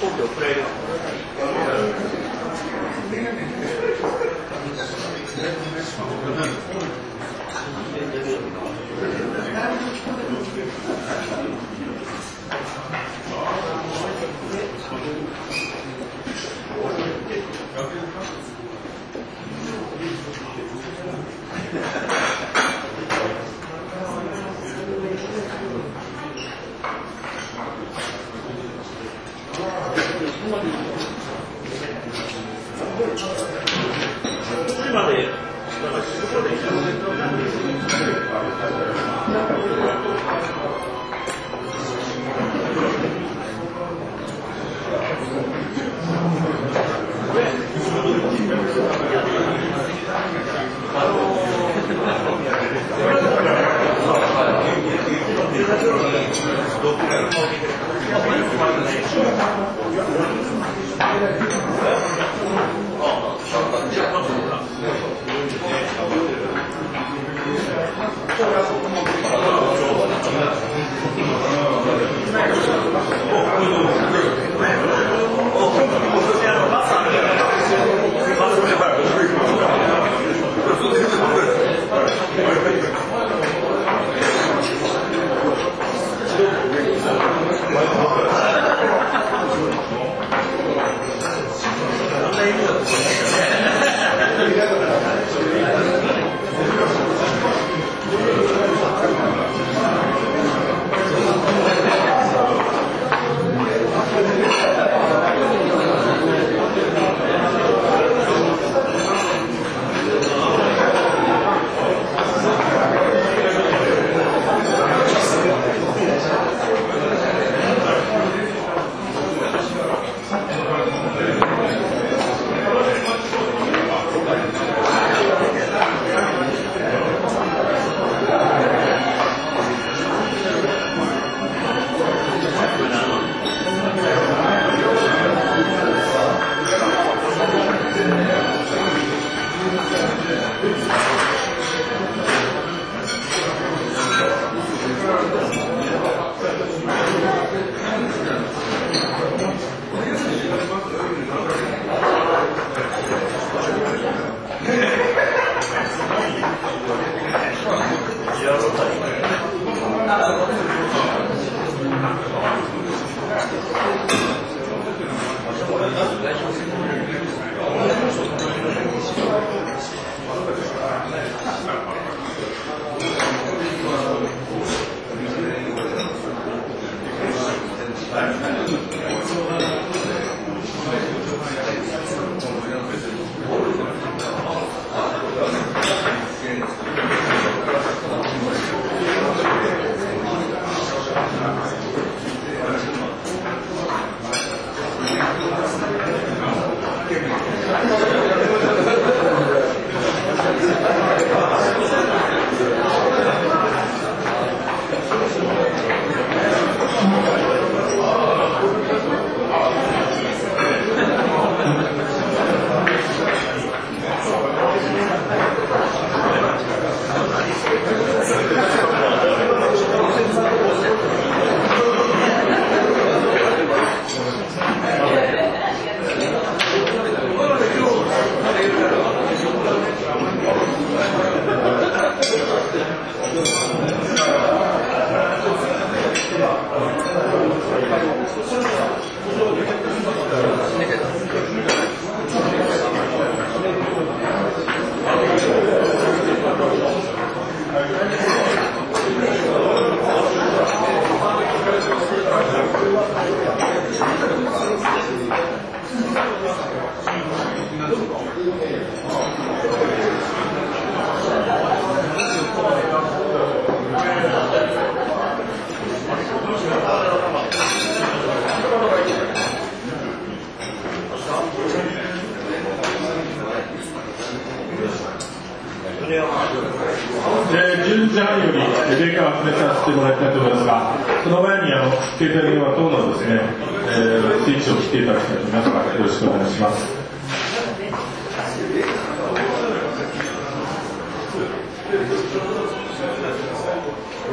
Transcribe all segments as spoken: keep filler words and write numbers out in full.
じゅうじはんよりデータを集めさせてもらいたいと思いますが、その前にあの携帯電話等のですね、えー、スイッチを切っていただきたいと思いますが、よろしくお願いします。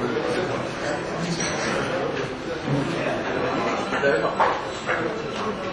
誰か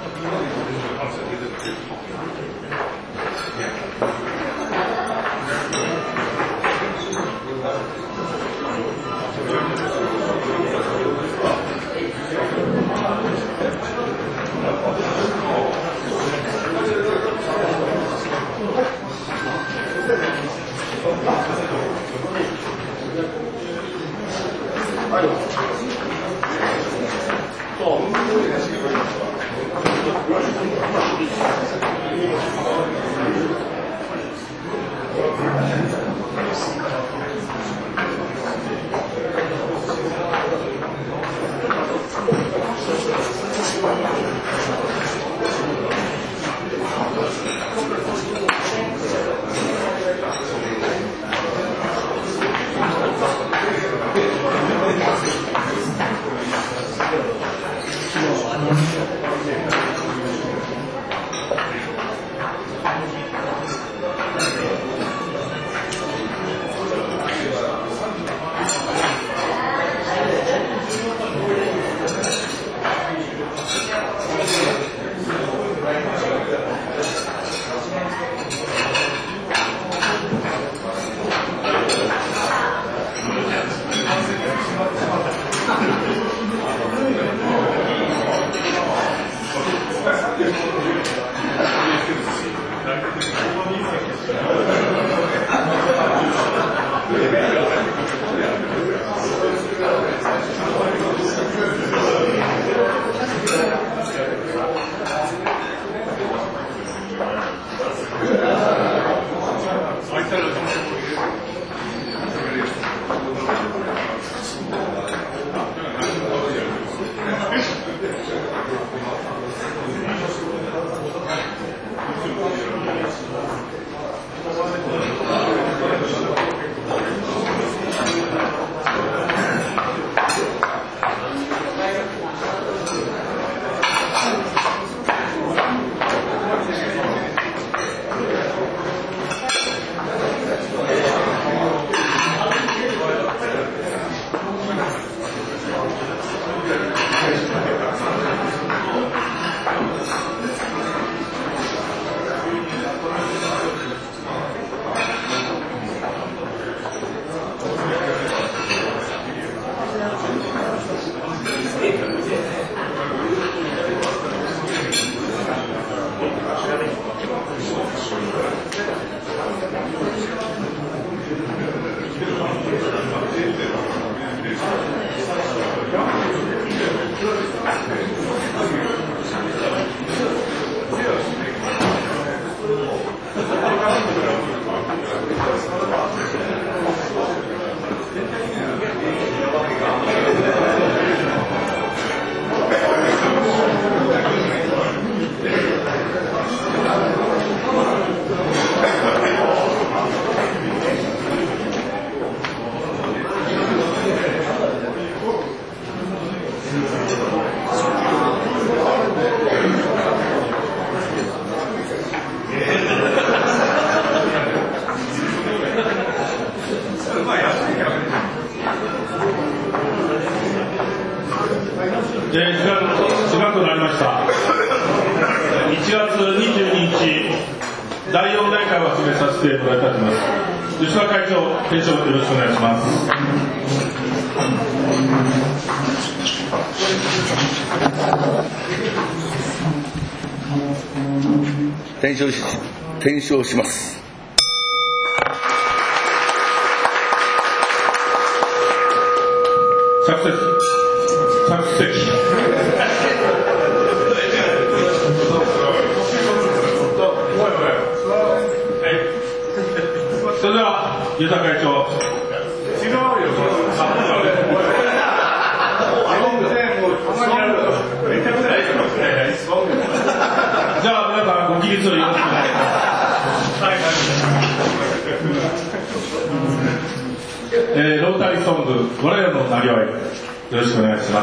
転承し、転承します。 着席。着席。それでは、湯田会長。違うよ。じゃあ皆さんご起立をよろしくお願いします。えー、ロータリーソング「我らのなりわい」よろしくお願いします。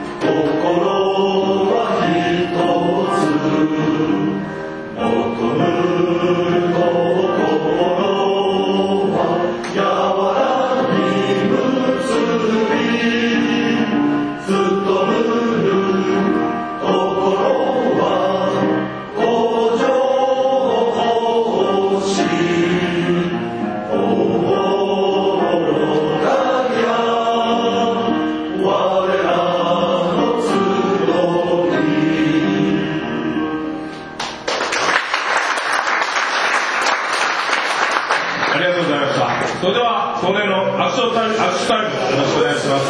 心は一つ求むありがとうございました。それでは恒例の握手タイム、握手タイムよろしくお願いします。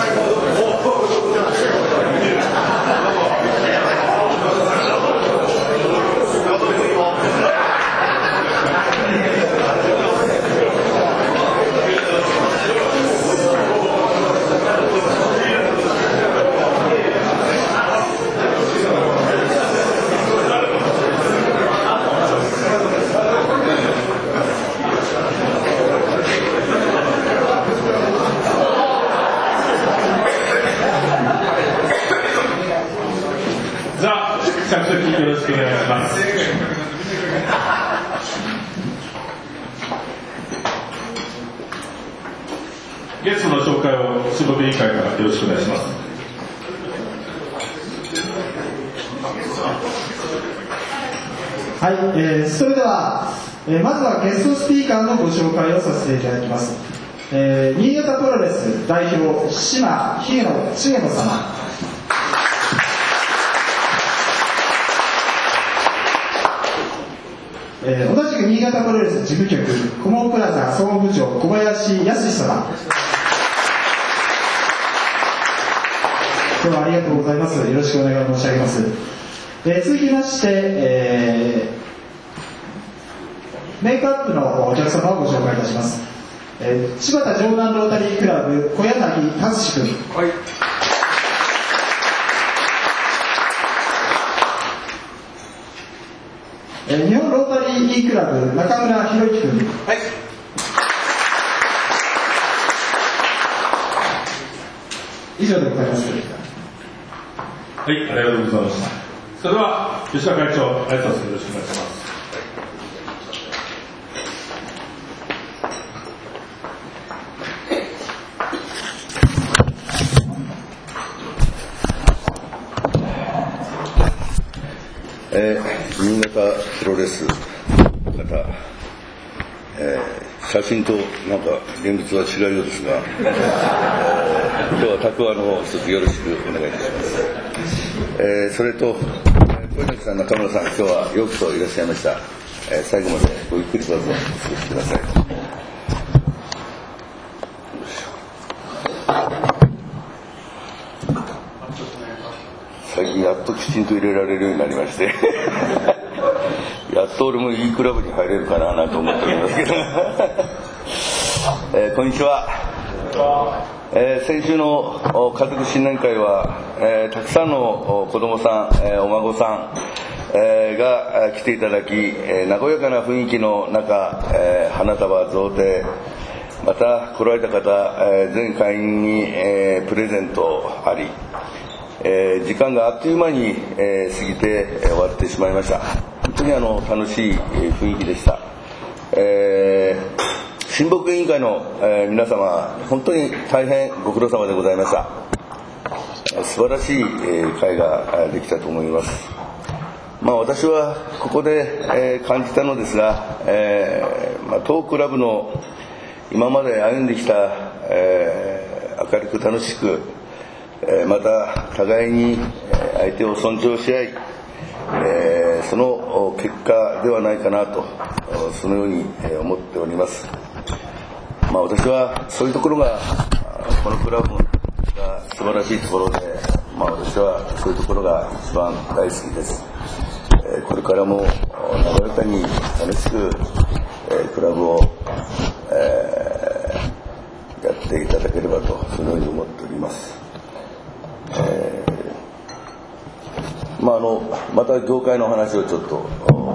着席よろしくお願いします。ゲストの紹介を仕事委員会からよろしくお願いします。 はい、えー、それでは、えー、まずはゲストスピーカーのご紹介をさせていただきます。えー、新潟プロレス代表島重野重野様。えー、同じく新潟プロレス事務局コモンプラザ総務部長小林康様、今日はありがとうございます。よろしくお願い申し上げます。えー、続きまして、えー、メイクアップのお客様をご紹介いたします。えー、柴田城南ロータリークラブ小柳達志君、はい、日本ロータリー E クラブ中村博之君、はい、以上でございます。 はい、ありがとうございました。それでは吉田会長、挨拶よろしくお願いします。 えー、新潟プロレス方、えー、写真となんか現物は違うようですが、えー、今日は拓和の方一つよろしくお願いいたします。えー、それと小柳さん、中村さん、今日はよくといらっしゃいました。えー、最後までごゆっくりどうぞお過ごしください。最近やっときちんと入れられるようになりましてやっと俺もいいクラブに入れるかなと思っておりますけど、えー、こんにちは。えー、先週の家族新年会は、えー、たくさんの子供さん、えー、お孫さん、えー、が来ていただき、えー、和やかな雰囲気の中、えー、花束贈呈、また来られた方、えー、全会員に、えー、プレゼントあり、えー、時間があっという間に、えー、過ぎて、えー、終わってしまいました。本当にあの楽しい、えー、雰囲気でした。えー、親睦委員会の、えー、皆様、本当に大変ご苦労様でございました。素晴らしい、えー、会ができたと思います。まあ、私はここで、えー、感じたのですが、えーまあ、当クラブの今まで歩んできた、えー、明るく楽しく、また互いに相手を尊重し合い、えー、その結果ではないかなと、そのように思っております。まあ、私はそういうところがこのクラブが素晴らしいところで、まあ、私はそういうところが一番大好きです。えー、これからも和やかに楽しく、えー、クラブを、えー、やっていただければと、そのように思っております。えーまあ、あのまた業界の話をちょっと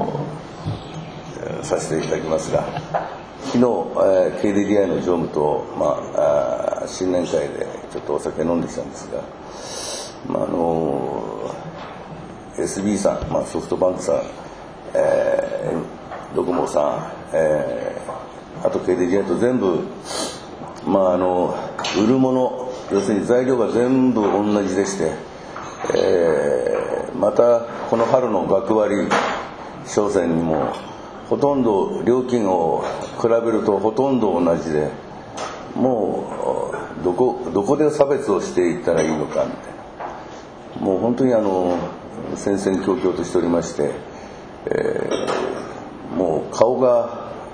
させていただきますが、昨日、えー、ケーディーディーアイ の常務と、まあ、あ新年会でちょっとお酒飲んできたんですが、まああの エスビー さん、まあ、ソフトバンクさん、えー、ドコモさん、えー、あと ケーディーディーアイ と全部、まあ、あの売るもの、要するに材料が全部同じでして、えー、またこの春の学割商戦にもほとんど料金を比べるとほとんど同じで、もうどこどこで差別をしていったらいいのかみたいな、もう本当にあの戦々恐々としておりまして、えー、もう顔が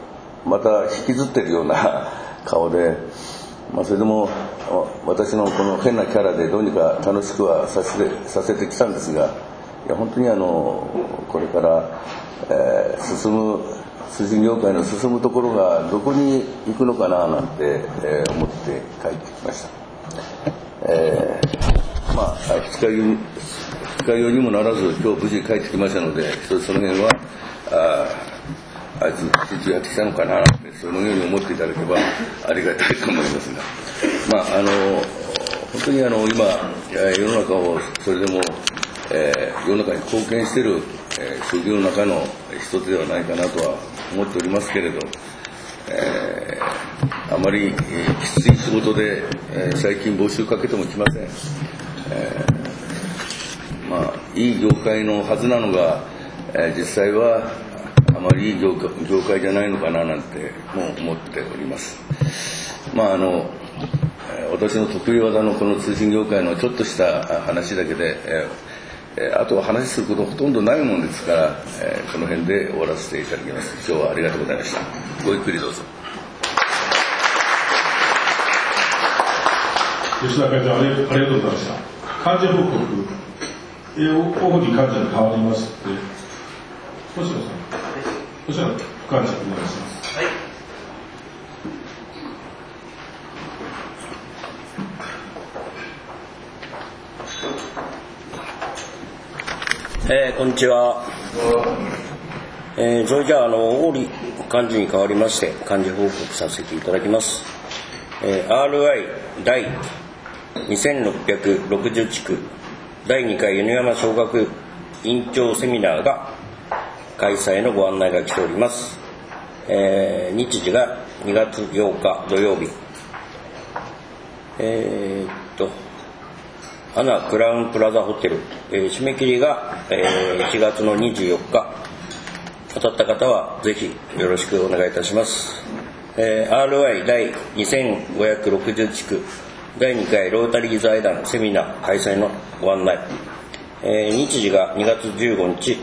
また引きずってるような顔で、まあ、それでも私のこの変なキャラでどうにか楽しくはさせて、させてきたんですが、いや本当にあのこれから、えー、進む通信業界の進むところがどこに行くのかななんて、えー、思って帰ってきました。えー、まあ二日酔い二日酔いにもならず今日無事帰ってきましたので、その辺はああいつ一日やってきたのかなってそのように思っていただければありがたいと思いますが、まああの本当にあの今世の中をそれでも、えー、世の中に貢献している、えー、職業の中の一つではないかなとは思っておりますけれど、えー、あまり、えー、きつい仕事で、えー、最近募集かけても来ません。えー、まあいい業界のはずなのが、えー、実際はあまりいい業界、業界じゃないのかななんても思っております。まああの私の得意技のこの通信業界のちょっとした話だけで、えーあとは話することほとんどないもんですから、えー、この辺で終わらせていただきます。今日はありがとうございました。ごゆっくりどうぞ。 吉田会長、ありがとうございました。幹事報告、えー、大堀幹事に代わりまして、星野さん、星野副幹事お願いします。はい。 えー、こんにちは。えー、それじゃあ、あの、大堀幹事に代わりまして、幹事報告させていただきます。えー、アールアイ 第にせんろっぴゃくろくじゅう地区だいにかい犬山小学院長セミナーが開催のご案内が来ております。えー、日時がにがつようか土曜日。えー、っと、アナクラウンプラザホテル、えー、締め切りが、えー、いちがつのにじゅうよっか。当たった方はぜひよろしくお願いいたします。えー、アールアイ 第にせんごひゃくろくじゅう地区だいにかいロータリー財団セミナー開催のご案内、えー、日時がにがつじゅうごにち、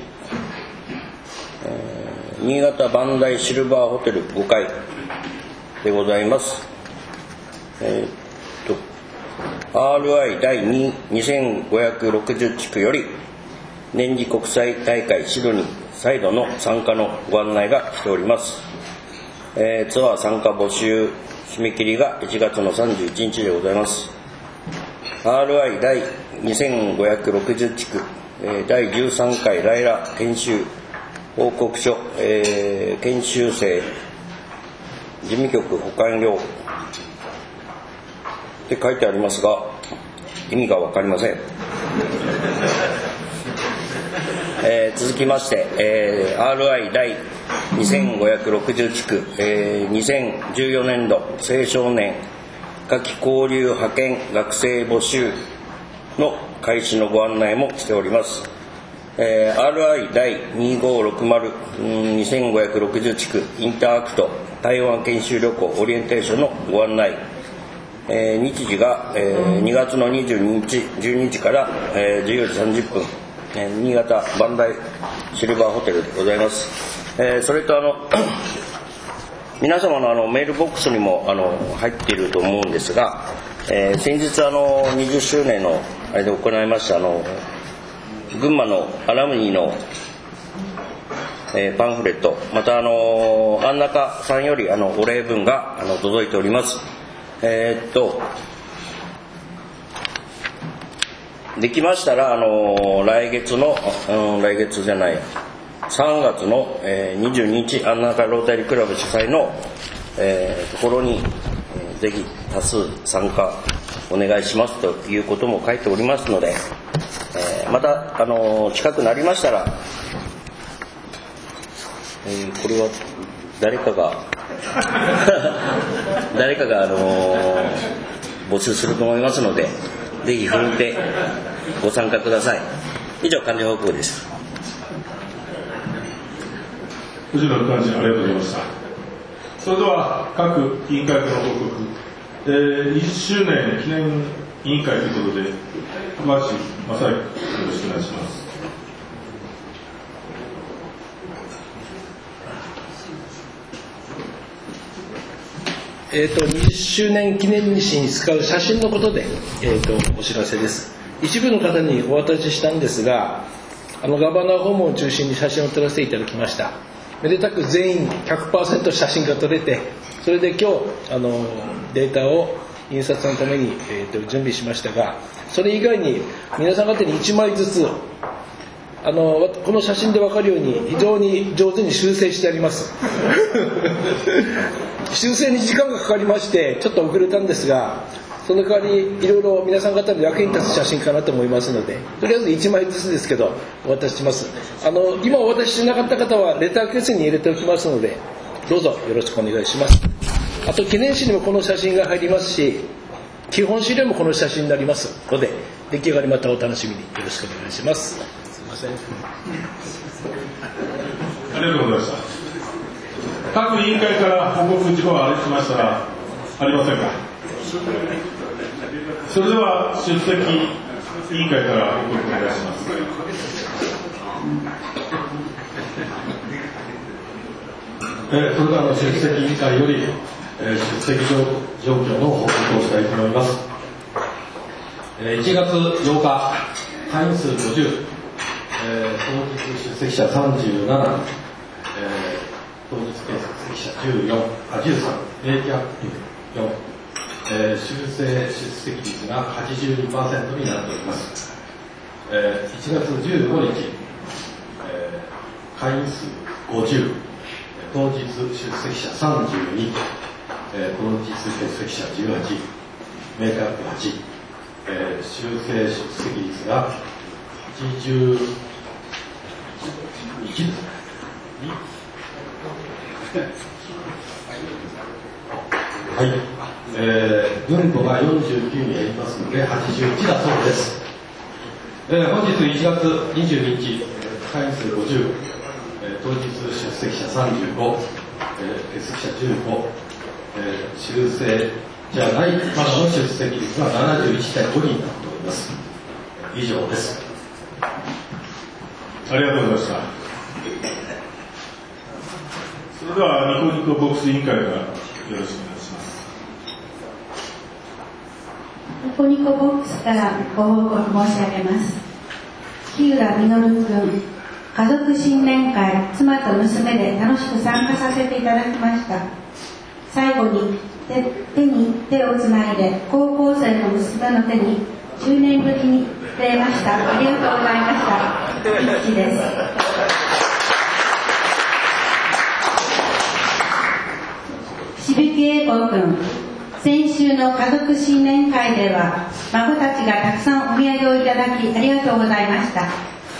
えー、新潟磐梯シルバーホテルごかいでございます。えーアールアイ 第にせんごひゃくろくじゅう地区より年次国際大会シドニー再度の参加のご案内が来ております。えー、ツアー参加募集締め切りがいちがつのさんじゅういちにちでございます。 アールアイ 第にせんごひゃくろくじゅう地区、えー、だいじゅうさんかいライラ研修報告書、えー、研修生事務局保管料って書いてありますが意味が分かりません。えー、続きまして、えー、アールアイ 第にせんごひゃくろくじゅう地区、えー、にせんじゅうよねんど青少年夏季交流派遣学生募集の開始のご案内もしております。えー、アールアイ 第にごろくまる にせんごひゃくろくじゅう地区インターアクト台湾研修旅行オリエンテーションのご案内、えー、日時が、えー、にがつのにじゅうににちじゅうにじから、えー、じゅうよじさんじゅっぷん、えー、新潟磐梯シルバーホテルでございます。えー、それとあの皆様のあのメールボックスにもあの入っていると思うんですが、えー、先日あのにじゅっしゅうねんのあれで行いましたあの群馬のアラムニーの、えー、パンフレット、またあの安中さんよりあのお礼文があの届いております。えー、っとできましたらあの来月の、うん、来月じゃないさんがつの、えー、にじゅうににち安中ロータリークラブ主催の、えー、ところに、えー、ぜひ多数参加お願いしますということも書いておりますので、えー、またあの近くなりましたら、えー、これは誰かが誰かが、あのー、募集すると思いますのでぜひ踏んでご参加ください。以上、幹事報告です。 藤野幹事ありがとうございました。それでは各委員会からの報告、えー、にじゅっしゅうねん記念委員会ということで高橋正幸よろしくお願いします。 えー、とにじゅっしゅうねん記念日誌に使う写真のことで、えー、とお知らせです。一部の方にお渡ししたんですが、あのガバナー訪問を中心に写真を撮らせていただきました。めでたく全員 ひゃくパーセント 写真が撮れて、それで今日あのデータを印刷のために、えー、と準備しましたが、それ以外に皆さん方にいちまいずつあのこの写真で分かるように非常に上手に修正してあります修正に時間がかかりましてちょっと遅れたんですが、その代わりいろいろ皆さん方の役に立つ写真かなと思いますので、とりあえずいちまいずつですけどお渡しします。あの今お渡ししなかった方はレターケースに入れておきますので、どうぞよろしくお願いします。あと記念誌にもこの写真が入りますし、基本資料もこの写真になりますので、出来上がりまたお楽しみによろしくお願いします。すいません。 ありがとうございました。各委員会から報告事項がありましたらありませんか。それでは出席委員会から報告お願いします。えー、それでは出席委員会より、えー、出席状況の報告をしたいと思います。えー、いちがつようか会員数ごじゅう、えー、当日出席者さんじゅうなな、えー、当日欠席者じゅうよん、あじゅうさん、定期発表よん、えー、修正出席率が はちじゅうにパーセント になっております。えー、いちがつじゅうごにち、えー、会員数ごじゅう、当日出席者さんじゅうに、えー、当日欠席者じゅうはち、メイクアップはち、えー、修正出席率がはちじゅういち、はい、えー、分母がよんじゅうきゅうに減りますのではちじゅういちだそうです。えー、本日いちがつにじゅうににち、会員数ごじゅう、えー、当日出席者さんじゅうご、えー、欠席者じゅうご、えー、修正じゃないまだの出席率が ななじゅういってんご になっております。以上です。ありがとうございました。それではニコニコボックス委員会からよろしくお願いします。 ニコニコボックスからご報告申し上げます。日浦実君、家族新年会、妻と娘で楽しく参加させていただきました。最後に 手, 手に手をつないで高校生の娘の手にじゅうねんぶりに触れました。ありがとうございました。一致です。渋木英子君、先週の家族新年会では孫たちがたくさんお土産をいただきありがとうございました。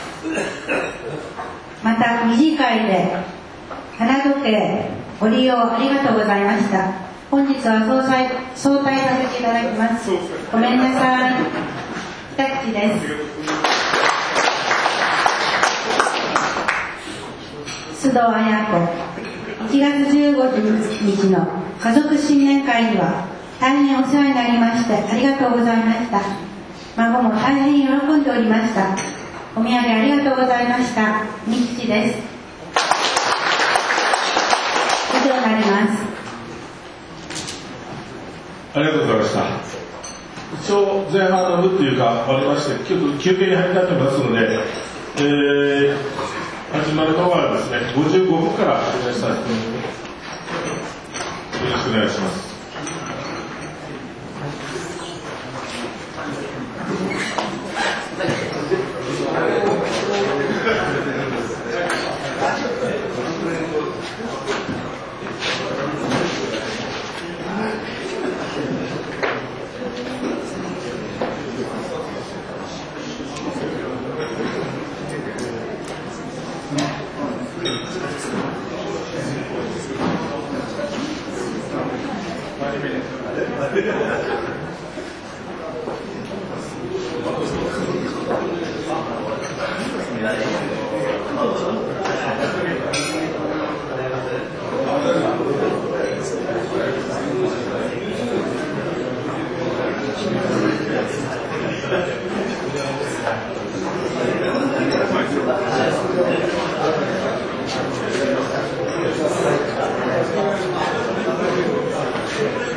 また二次会で花時計ご利用ありがとうございました。本日は総裁総体させていただきます。ごめんなさい。北口です。須藤彩子、いちがつじゅうごにちの家族新年会には大変お世話になりましてありがとうございました。孫も大変喜んでおりました。お土産ありがとうございました。三口です。以上になります。 ありがとうございました。一応前半の部っていうか終わりまして、ちょっと休憩に入りたいと思いますので、えー、始まるのはですね、ごじゅうごふんから始めさせてよろしくお願いします。 Thank you.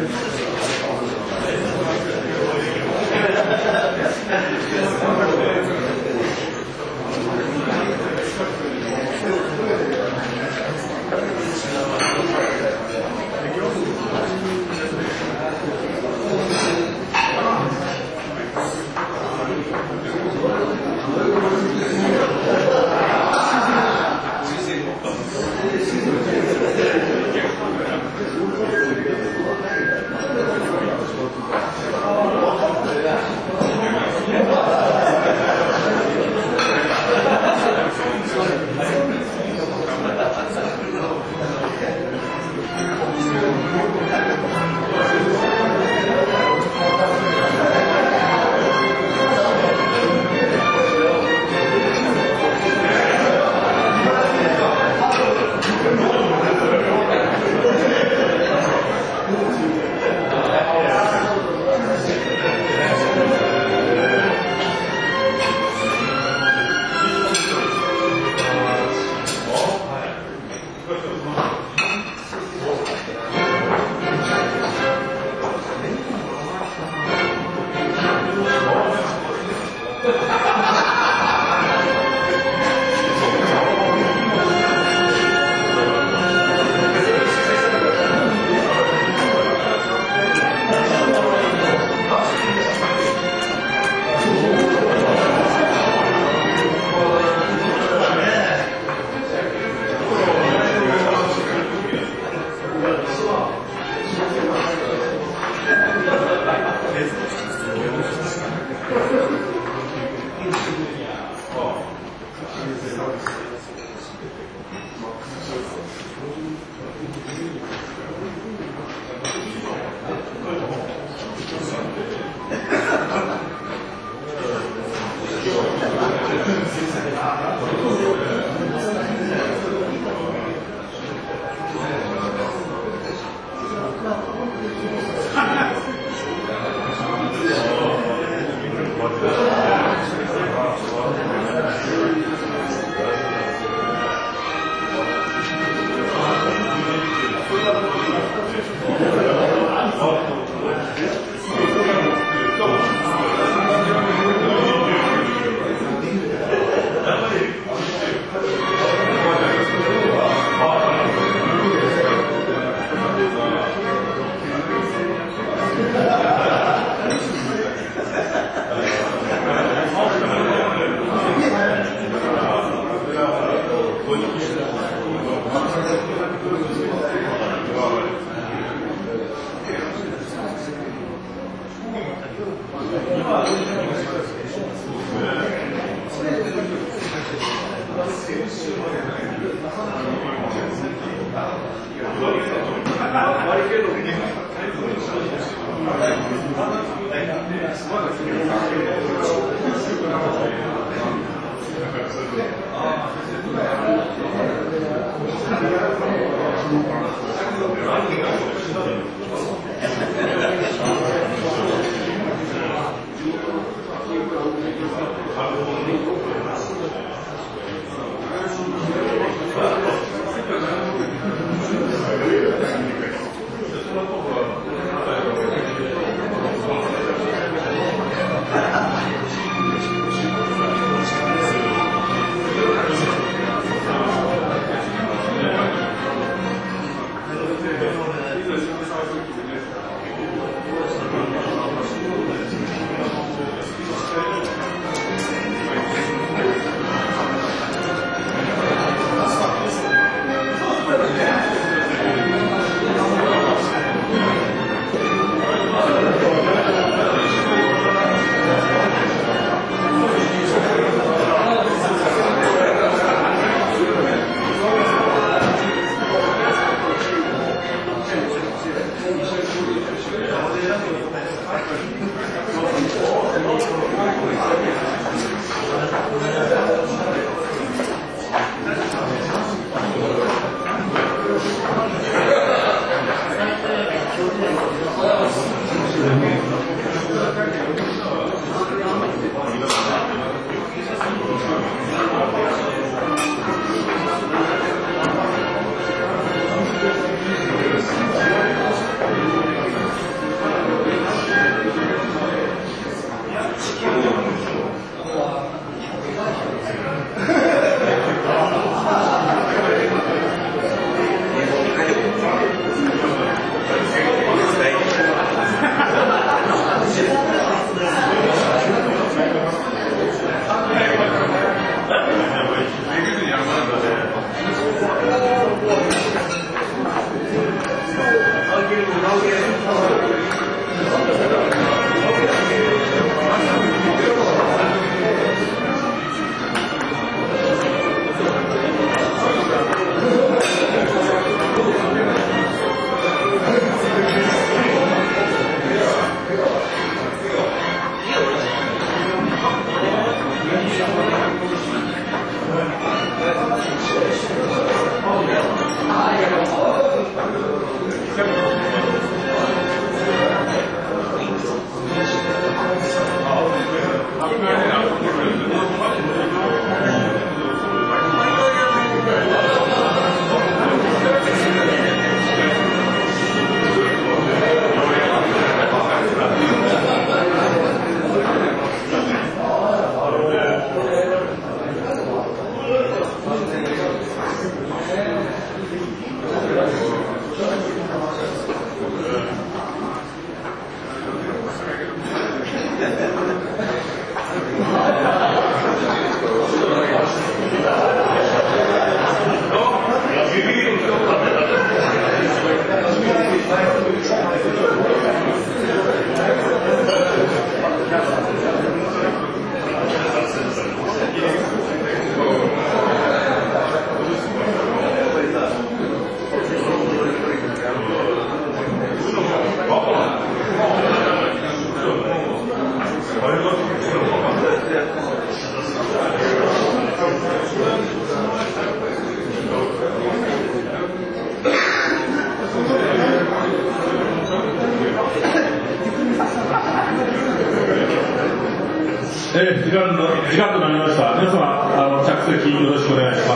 えー、時間の時間となりました。皆様あの着席よろしくお願いします。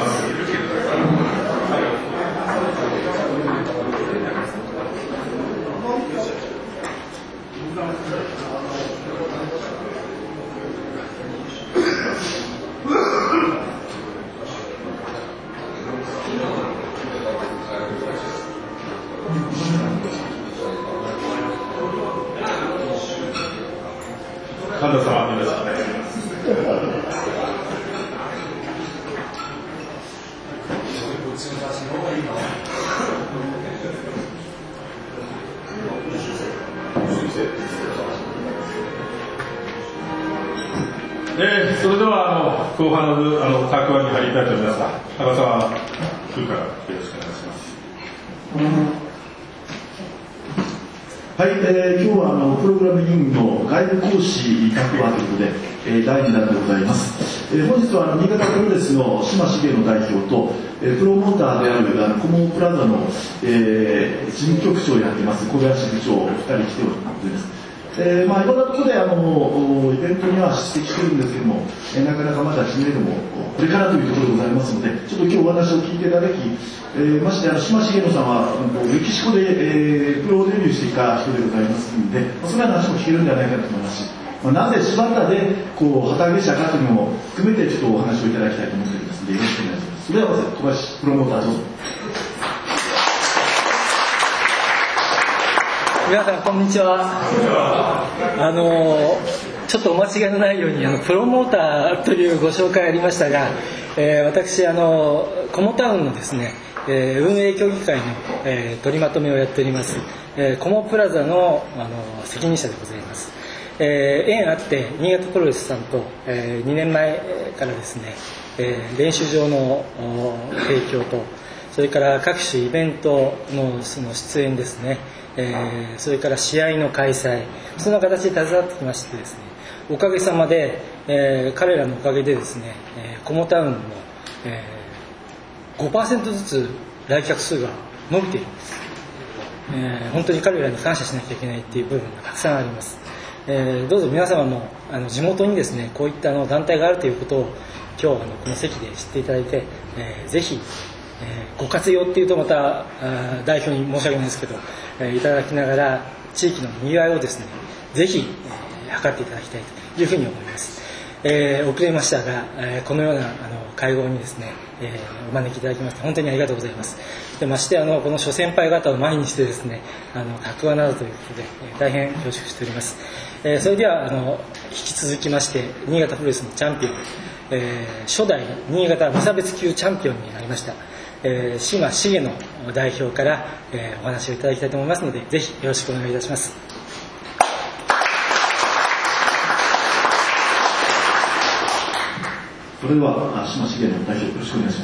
神田様よろしくお願いします。えー、それではあの後半の部あの各話に入りたいと思いますが、高澤君からよろしくお願いします。 はい、えー、今日はあのプログラミングの外部講師各話ということで、えー、だいにだんでございます。えー、本日はあの新潟プロレスの島茂の代表と、えー、プロモーターであるあのコモプラザの、えー、事務局長をやってます小林部長ふたり来ております。えーまあ、いろんなところであのイベントには出席してるんですけども、えー、なかなかまだ知名度もこれからというところでございますので、ちょっと今日お話を聞いていただき、えー、ましてあの島茂野さんはメキシコで、えー、プロデビューしていた人でございますので、まあ、そのような話も聞けるんじゃないかと思いますし、まあ、なぜ柴田でこう旗揚げ者かというのも含めてちょっとお話をいただきたいと思っておりますので、よろしくお願いします。それではまず小林プロモーターどうぞ。 皆さんこんにちは。あのちょっとお間違いのないようにあのプロモーターというご紹介ありましたが、えー、私あのコモタウンのですね、えー、運営協議会の、えー、取りまとめをやっております、えー、コモプラザの、あの責任者でございます。えー、縁あって新潟プロレスさんと、えー、にねんまえからですね、えー、練習場の提供と、それから各種イベント の, その出演ですね、えー、それから試合の開催、そんな形で携わってきましてですね、おかげさまで、えー、彼らのおかげでですね、えー、コモタウンの、えー、ごパーセント ずつ来客数が伸びているんです、えー、本当に彼らに感謝しなきゃいけないっていう部分がたくさんあります。えー、どうぞ皆様もあの地元にですねこういったあの団体があるということを今日あのこの席で知っていただいて、えー、ぜひ、えー、ご活用っていうとまた代表に申し訳ないですけど、えー、いただきながら地域のにぎわいをですねぜひ、えー、図っていただきたいというふうに思います。えー、遅れましたが、えー、このようなあの会合にですね、えー、お招きいただきまして本当にありがとうございます。でましてあのこの諸先輩方を前にしてですねあの格話などということで、えー、大変恐縮しております。えー、それではあの引き続きまして新潟プロレスのチャンピオン、えー、初代新潟無差別級チャンピオンになりました、えー、島茂野代表から、えー、お話をいただきたいと思いますのでぜひよろしくお願いいたします。 それでは島茂野代表よろしくお願いします。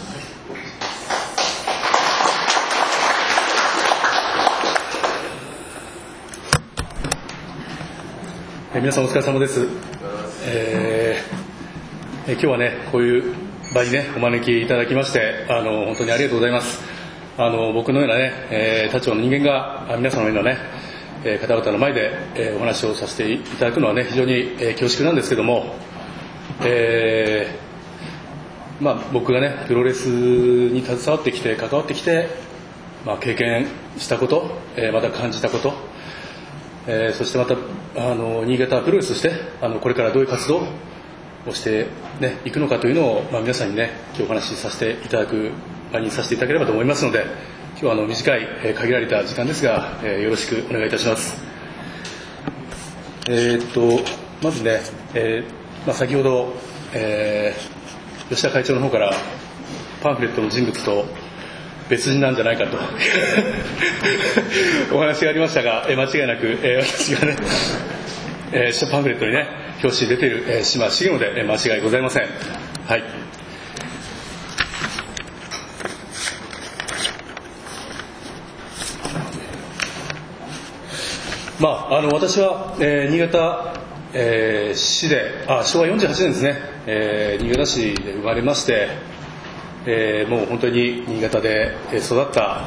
皆さんお疲れ様です。えー、今日はねこういう場にねお招きいただきましてあの本当にありがとうございます。あの僕のようなね、えー、立場の人間が皆さんのようなね、えー、方々の前で、えー、お話をさせていただくのはね非常に、えー、恐縮なんですけども、えー、まあ僕がねプロレスに携わってきて関わってきて、まあ、経験したこと、えー、また感じたこと、えー、そしてまたあの新潟プロレスとしてあのこれからどういう活動をして、ね、いくのかというのを、まあ、皆さんにね今日お話しさせていただく場にさせていただければと思いますので今日はあの短い、えー、限られた時間ですが、えー、よろしくお願いいたします。えー、っとまずね、えーまあ、先ほど、えー、吉田会長の方からパンフレットの人物と別人なんじゃないかとお話がありましたが、えー、間違いなく、えー、私がね、えー、パンフレットにね表紙に出ている、えー、島茂野で、えー、間違いございません。はい。まあ、あの私は、えー、新潟、えー、市であしょうわよんじゅうはちねんですね、えー、新潟市で生まれまして、えー、もう本当に新潟で育った、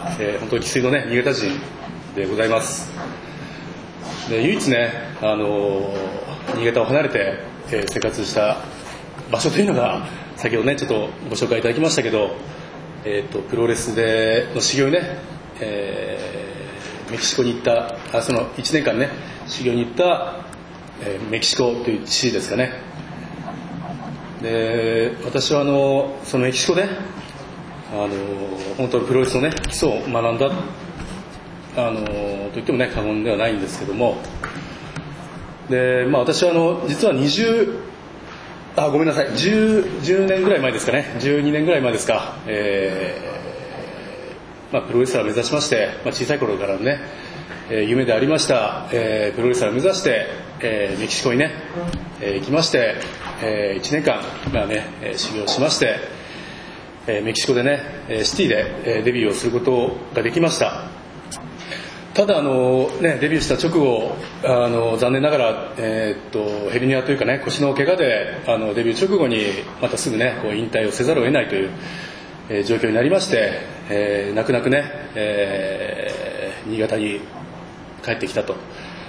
えー、本当に生粋のね新潟人でございます。で唯一ね、あのー、新潟を離れて、 えー、生活した場所というのが先ほどねちょっとご紹介いただきましたけど、えー、とプロレスでの修行にね、えー、メキシコに行ったあそのいちねんかんね修行に行った、えー、メキシコという地ですかね。で私はあのそのメキシコであの本当にプロレスのね基礎を学んだあのと言ってもね過言ではないんですけども、で、まあ、私はあの実はにじゅうあごめんなさい 10, じゅうねんぐらい前ですかねじゅうにねんぐらい前ですか、えーまあ、プロレスラーを目指しまして、まあ、小さい頃からのね、えー、夢でありました、えー、プロレスラーを目指して、えー、メキシコにね、えー、行きまして、えー、いちねんかん、まあねえー、修行しまして、えー、メキシコでねシティでデビューをすることができました。ただあの、ね、デビューした直後あの残念ながら、えー、っとヘルニアというか、ね、腰の怪我であのデビュー直後にまたすぐ、ね、こう引退をせざるを得ないという、えー、状況になりまして、えー、泣く泣くね、えー、新潟に帰ってきたと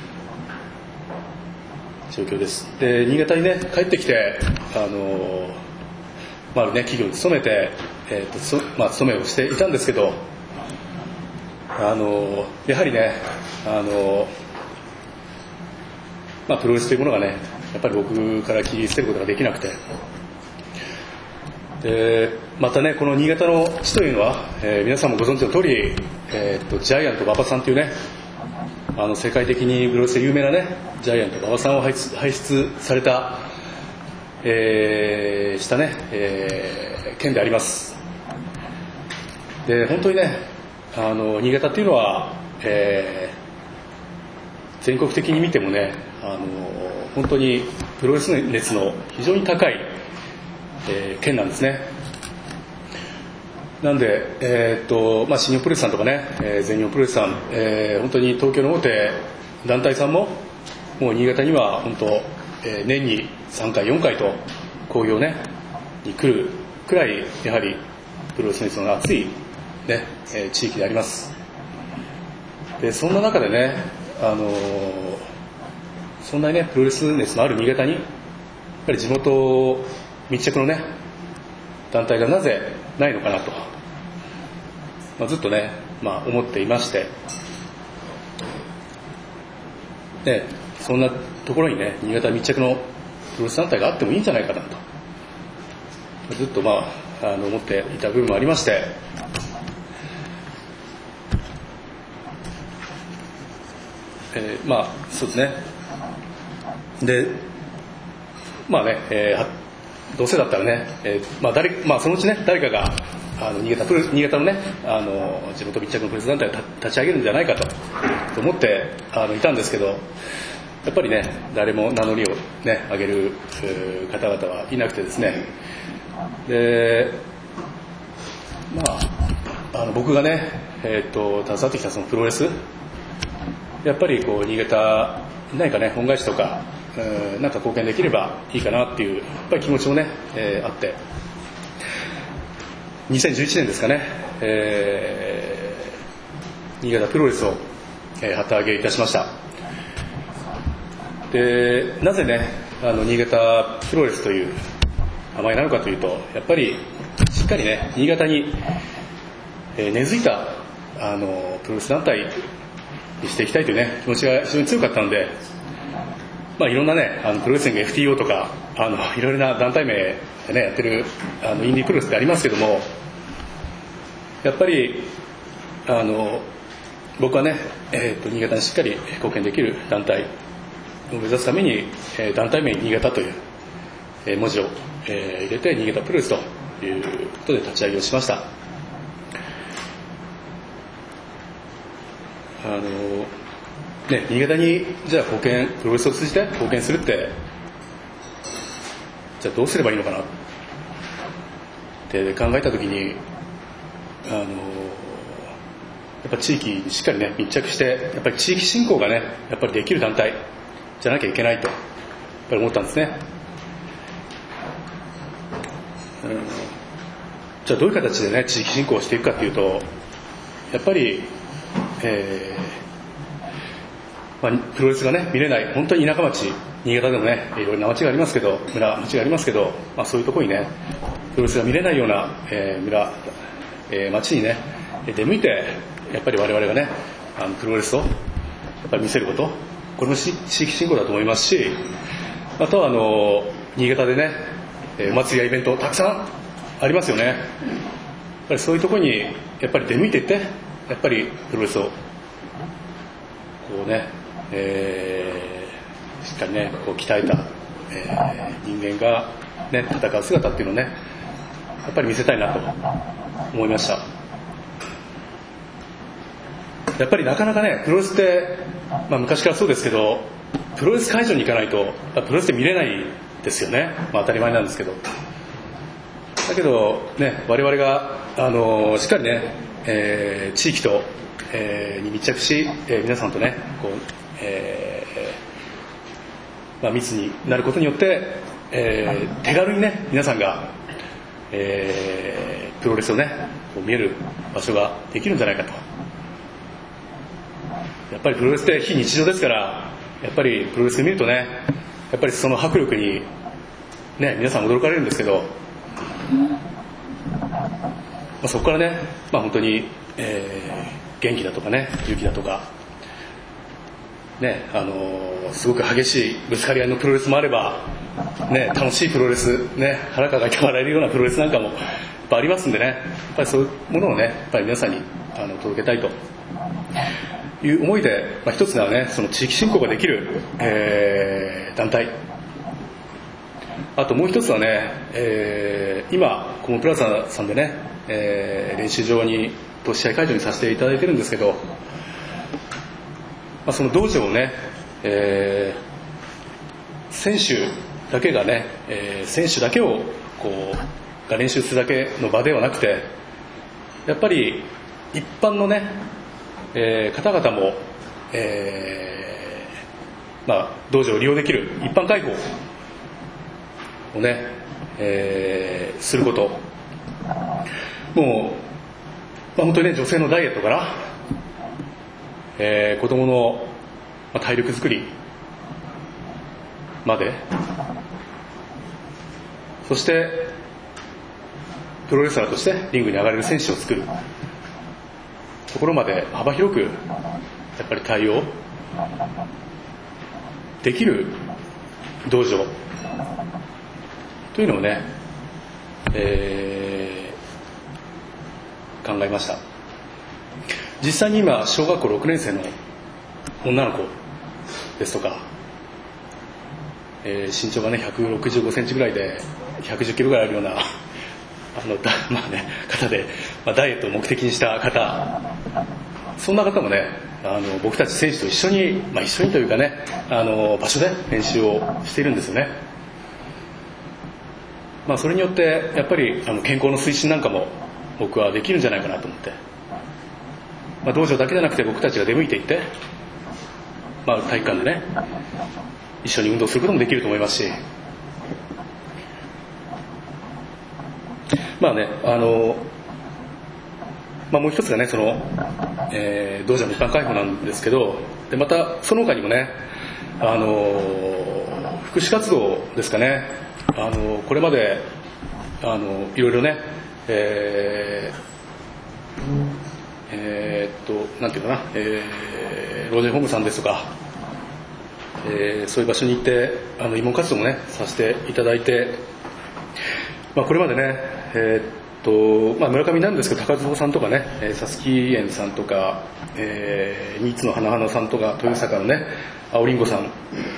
状況です。で新潟に、ね、帰ってきてあの、まあね、企業に勤めて、えーっとそまあ、勤めをしていたんですけど、あのやはりねあの、まあ、プロレスというものがねやっぱり僕から切り捨てることができなくて、でまたねこの新潟の地というのは、えー、皆さんもご存知の通り、えー、っとジャイアント馬場さんというねあの世界的にプロレスで有名なねジャイアント馬場さんを輩出、輩出された、えー、したね、えー、県であります。で本当にねあの新潟というのは、えー、全国的に見てもねあの本当にプロレス熱の非常に高い、えー、県なんですね。なんで、えーっとまあ、新日本プロレスさんとかね、えー、全日本プロレスさん、えー、本当に東京の大手団体さんももう新潟には本当、えー、年にさんかいよんかいと興行、ね、に来るくらいやはりプロレス熱の熱いねえー、地域であります。でそんな中でね、あのー、そんなにねプロレス熱のある新潟にやっぱり地元密着のね団体がなぜないのかなと、まあ、ずっとね、まあ、思っていまして、でそんなところにね新潟密着のプロレス団体があってもいいんじゃないかなとずっと、まあ、あの思っていた部分もありまして、えー、まあそうですね。でまあね、えー、どうせだったらね、えーまあ誰まあ、そのうちね誰かがあの新潟プロ新潟のねあの地元密着のプロレス団体を立ち上げるんじゃないかとと思ってあのいたんですけど、やっぱりね誰も名乗りをね上げる方々はいなくてですね、でまああの僕がねえっと携わってきたそのプロレス、やっぱりこう新潟何かね恩返しとかなんか貢献できればいいかなっていうやっぱり気持ちもね、えー、あって、にせんじゅういちねんですかね、えー、新潟プロレスを、えー、旗揚げいたしました。でなぜねあの新潟プロレスという名前なのかというと、やっぱりしっかりね新潟に、えー、根付いたあのプロレス団体にしていきたいというね気持ちが非常に強かったので、まあ、いろんなねあのプロレスリング エフティーオー とかあのいろいろな団体名でねやってるあのインディープロレスってありますけども、やっぱりあの僕はね、えー、と新潟にしっかり貢献できる団体を目指すために、えー、団体名に新潟という、えー、文字を、えー、入れて新潟プロレスということで立ち上げをしました。あのね、新潟にじゃあ貢献プロレスを通じて貢献するってじゃあどうすればいいのかなって考えたときに、あのやっぱ地域にしっかりね密着してやっぱり地域振興がねやっぱりできる団体じゃなきゃいけないとやっぱり思ったんですね。うん、じゃあどういう形でね地域振興をしていくかっていうと、やっぱり、えーまあ、プロレスがね見れない本当に田舎町、新潟でもねいろいろな町がありますけど、村町がありますけど、まあ、そういうところにねプロレスが見れないような、えー、村、えー、町にね出向いて、やっぱり我々がねあのプロレスをやっぱり見せること、これも地域振興だと思いますし、あとはあの新潟でねお祭りやイベントたくさんありますよね。やっぱりそういうところにやっぱり出向いていって、やっぱりプロレスをこうね、えー、しっかりねこう鍛えた、えー、人間が、ね、戦う姿っていうのをねやっぱり見せたいなと思いました。やっぱりなかなかねプロレスって、まあ、昔からそうですけど、プロレス会場に行かないとプロレスって見れないですよね。まあ、当たり前なんですけど、だけどね我々があのしっかりね、えー、地域と、えー、に密着し、えー、皆さんとねこう、えーまあ、密になることによって、えー、手軽にね皆さんが、えー、プロレスをねこう見える場所ができるんじゃないかと。やっぱりプロレスって非日常ですから、やっぱりプロレスで見るとねやっぱりその迫力にね皆さん驚かれるんですけど、まあ、そこからね、まあ、本当に、えー、元気だとかね勇気だとか、ねあのー、すごく激しいぶつかり合いのプロレスもあれば、ね、楽しいプロレス、ね、腹抱えて笑えるようなプロレスなんかもやっぱありますんでね、やっぱりそういうものをねやっぱり皆さんにあの届けたいという思いで、まあ、一つはねその地域振興ができる、えー、団体、あともう一つはね、えー、今コモプラザさんでね、えー、練習場にと試合会場にさせていただいてるんですけど、まあ、その道場をね、えー、選手だけがね、えー、選手だけをこうが練習するだけの場ではなくて、やっぱり一般のね、えー、方々も、えーまあ、道場を利用できる一般開放をね、えー、すること、もう、まあ、本当にね女性のダイエットから、えー、子供の、まあ、体力作りまで、そしてプロレスラーとしてリングに上がれる選手を作るところまで幅広くやっぱり対応できる道場というのをね、えー、考えました。実際に今小学校ろくねん生の女の子ですとか、えー、身長がねひゃくろくじゅうごセンチぐらいでひゃくじゅっキロぐらいあるようなあのだ、まあね、方で、まあ、ダイエットを目的にした方、そんな方もねあの僕たち選手と一緒に、まあ、一緒にというかねあの場所で練習をしているんですよね。まあ、それによってやっぱりあの健康の推進なんかも僕はできるんじゃないかなと思って、まあ、道場だけじゃなくて僕たちが出向いていって、まあ、体育館でね一緒に運動することもできると思いますし、まあねあの、まあ、もう一つがねその、えー、道場の一般開放なんですけど、でまたその他にもねあの福祉活動ですかね、あのこれまであのいろいろね、えーえー、っとなんていうかな、えー、老人ホームさんですとか、えー、そういう場所に行ってあの慰問活動もねさせていただいて、まあ、これまでね、えーっとまあ、村上なんですけど高坪さんとかねさつき園さんとか、えー、新津の花々さんとか豊坂のね青りんごさん、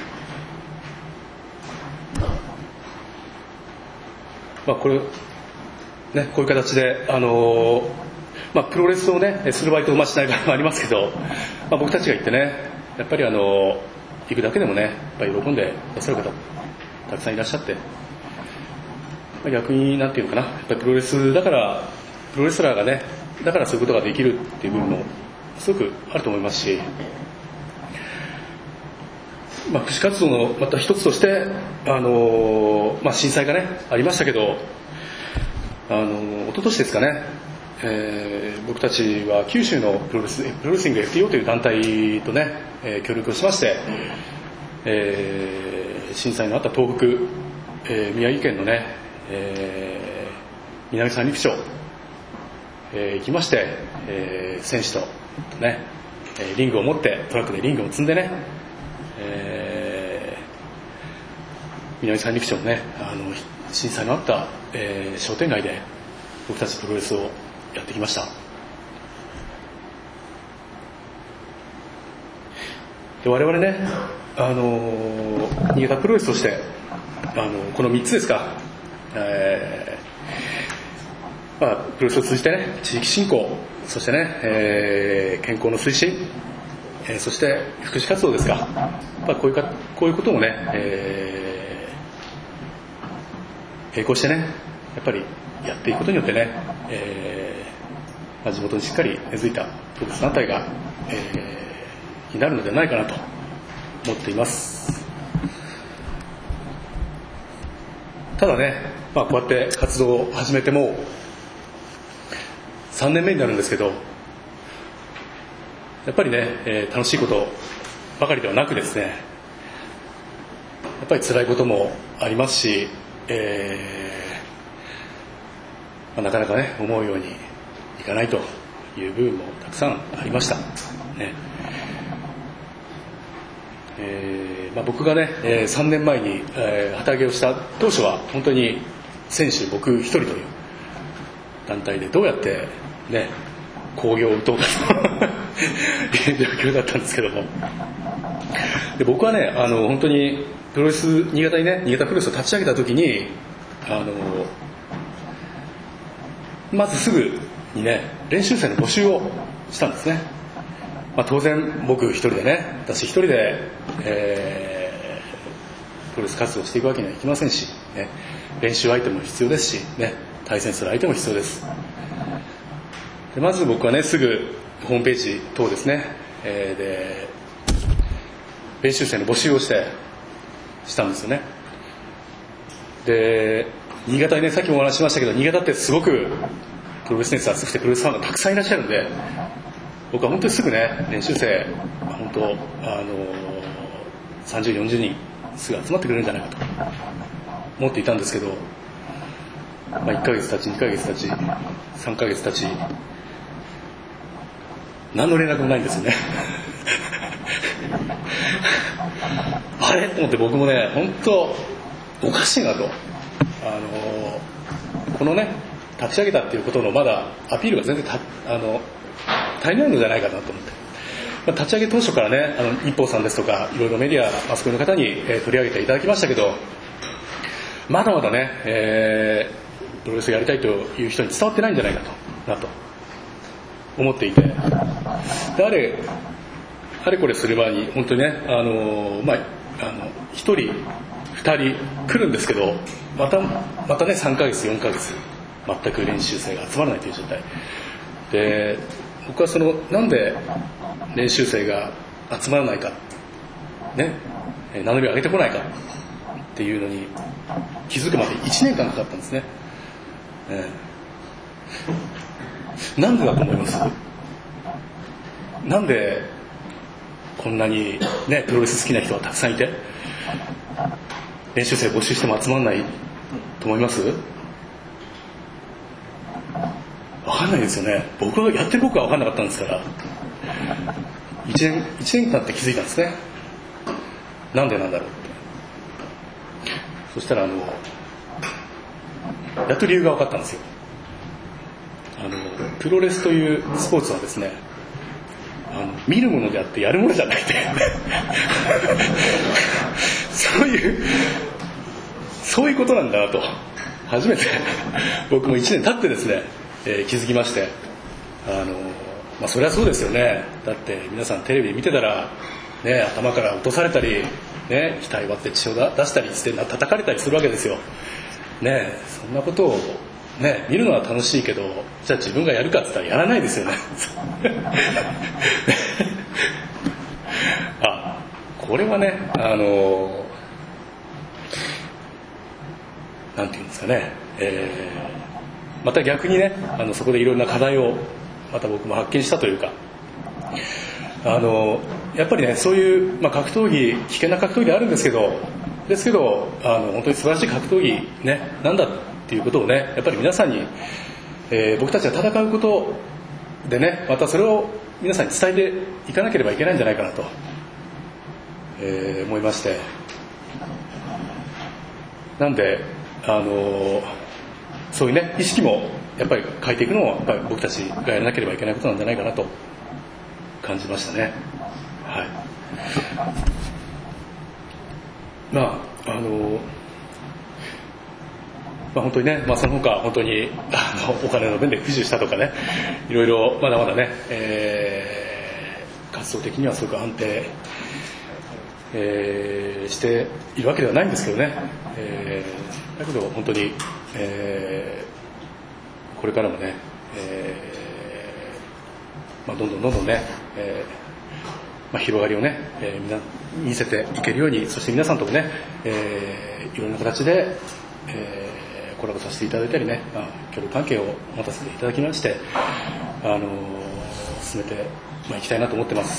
まあ、これねこういう形であのーまあ、プロレスをねする場合とまあしない場合もありますけど、まあ、僕たちが行ってねやっぱりあのー行くだけでもねやっぱり喜んでくださる方たくさんいらっしゃって、逆になんていうのかな、やっぱりプロレスだからプロレスラーがねだからそういうことができるっていう部分もすごくあると思いますし、まあ、福祉活動のまた一つとしてあの、まあ、震災がねありましたけど、あの一昨年ですかね、 えー、僕たちは九州のプロレス、プロレスリング エフティーオー という団体とね、えー、協力をしまして、えー、震災のあった東北、えー、宮城県のね、えー、南三陸町、えー、行きまして、えー、選手とね、リングを持ってトラックでリングを積んでね、えー、南三陸町のね、あの震災のあった、えー、商店街で僕たちプロレスをやってきました。で我々ね、あのー、新潟プロレスとしてあのこのみっつですか、えーまあ、プロレスを通じてね、地域振興、そしてね、えー、健康の推進、えー、そして福祉活動ですか、まあ、こういうかこういうことをね、えー、並行してね、やっぱりやっていくことによってね、えーまあ、地元にしっかり根付いたプロレス団体が、えー、になるのではないかなと思っています。ただね、まあ、こうやって活動を始めてもさんねんめになるんですけど、やっぱりね、えー、楽しいことばかりではなくですね、やっぱり辛いこともありますし、えーまあ、なかなかね思うようにいかないという部分もたくさんありました、ねえーまあ、僕がね、えー、さんねんまえに、えー、旗揚げをした当初は本当に選手僕一人という団体でどうやってね興行を打とうかという状況だったんですけども、で僕はね、あの本当にプロレス新潟にね新潟プロレスを立ち上げた時にあのまずすぐにね練習生の募集をしたんですね。まあ、当然僕一人でね私一人で、えー、プロレス活動をしていくわけにはいきませんし、ね、練習相手も必要ですし、ね、対戦する相手も必要です。でまず僕はねすぐホームページ等ですね、えー、で練習生の募集をしてしたんですよね。で新潟にねさっきもお話ししましたけど、新潟ってすごくプロレス熱熱くてプロレスファンがたくさんいらっしゃるんで、僕は本当にすぐね練習生本当あのさんじゅう、よんじゅうにんすぐ集まってくれるんじゃないかと思っていたんですけど、まあ、いっかげつ経ちにかげつ経ちさんかげつ経ち何の連絡もないんですよねあれと思って僕もね本当おかしいなと、あのこのね立ち上げたっていうことのまだアピールが全然たあの足りないのじゃないかなと思って、まあ、立ち上げ当初からねあの日報さんですとかいろいろメディアマスコミの方に、えー、取り上げていただきましたけど、まだまだね、えー、プロレスをやりたいという人に伝わってないんじゃないかとなと思っていて、であれあれこれする前に本当にねあの、まあ、あのひとりふたり来るんですけど、またまたねさんかげつよんかげつ全く練習生が集まらないという状態で、僕はそのなんで練習生が集まらないかね、名乗りを上げてこないかっていうのに気づくまでいちねんかんかかったんですね、えー、なんでだと思います？なんでこんなにねプロレス好きな人がたくさんいて練習生募集しても集まらないと思います？分かんないですよね。僕がやってる僕は分かんなかったんですからいちねんいちねん経って気づいたんですね。なんでなんだろうって。そしたらあのやっと理由が分かったんですよ。あのプロレスというスポーツはですね、あの見るものであってやるものじゃなくてそういうそういうことなんだなと初めて僕もいちねん経ってですね、えー、気づきまして、あの、まあ、それはそうですよね。だって皆さんテレビ見てたら、ね、頭から落とされたり、ね、額割って血を出したりして叩かれたりするわけですよ、ね、そんなことを、ね、見るのは楽しいけどじゃあ自分がやるかって言ったらやらないですよねあ、これはね、あのなんていうんですかね、えーまた逆にねあのそこでいろんな課題をまた僕も発見したというか、あのやっぱりねそういう、まあ、格闘技危険な格闘技であるんですけどですけどあの本当に素晴らしい格闘技、ね、なんだっていうことをねやっぱり皆さんに、えー、僕たちが戦うことでねまたそれを皆さんに伝えていかなければいけないんじゃないかなと、えー、思いまして、なんであのそういうね意識もやっぱり変えていくのもやっぱり僕たちがやらなければいけないことなんじゃないかなと感じましたね。はい。まああのまあ、本当にね、まあ、その他本当にあのお金の面で不自由したとかねいろいろまだまだね、えー、活動的にはすごく安定、えー、しているわけではないんですけどね、えー、だけど本当に、えー、これからもね、えーまあ、どんどんどんどんね、えーまあ、広がりをね、えー、みな見せていけるように、そして皆さんともね、えー、いろんな形で、えーコラボさせていただいたりね、まあ、協力関係を持たせていただきまして、あのー、進めて、まあ、いきたいなと思ってます。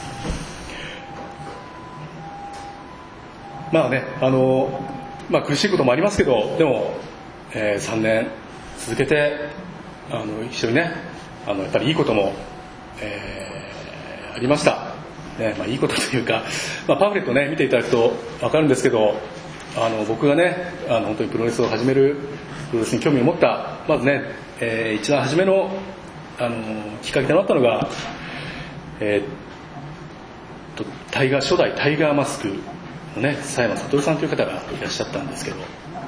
まあね、あのーまあ、苦しいこともありますけど、でも、えー、さんねん続けてあの一緒にねあのやっぱりいいことも、えー、ありました、ねまあ、いいことというか、まあ、パンフレットね見ていただくと分かるんですけど、あの僕がねあの本当にプロレスを始めるプロレスに興味を持ったまずね、えー、一番初めの、あのきっかけとなったのが、えー、とタイガー初代タイガーマスクのね佐山悟さんという方がいらっしゃったんですけど、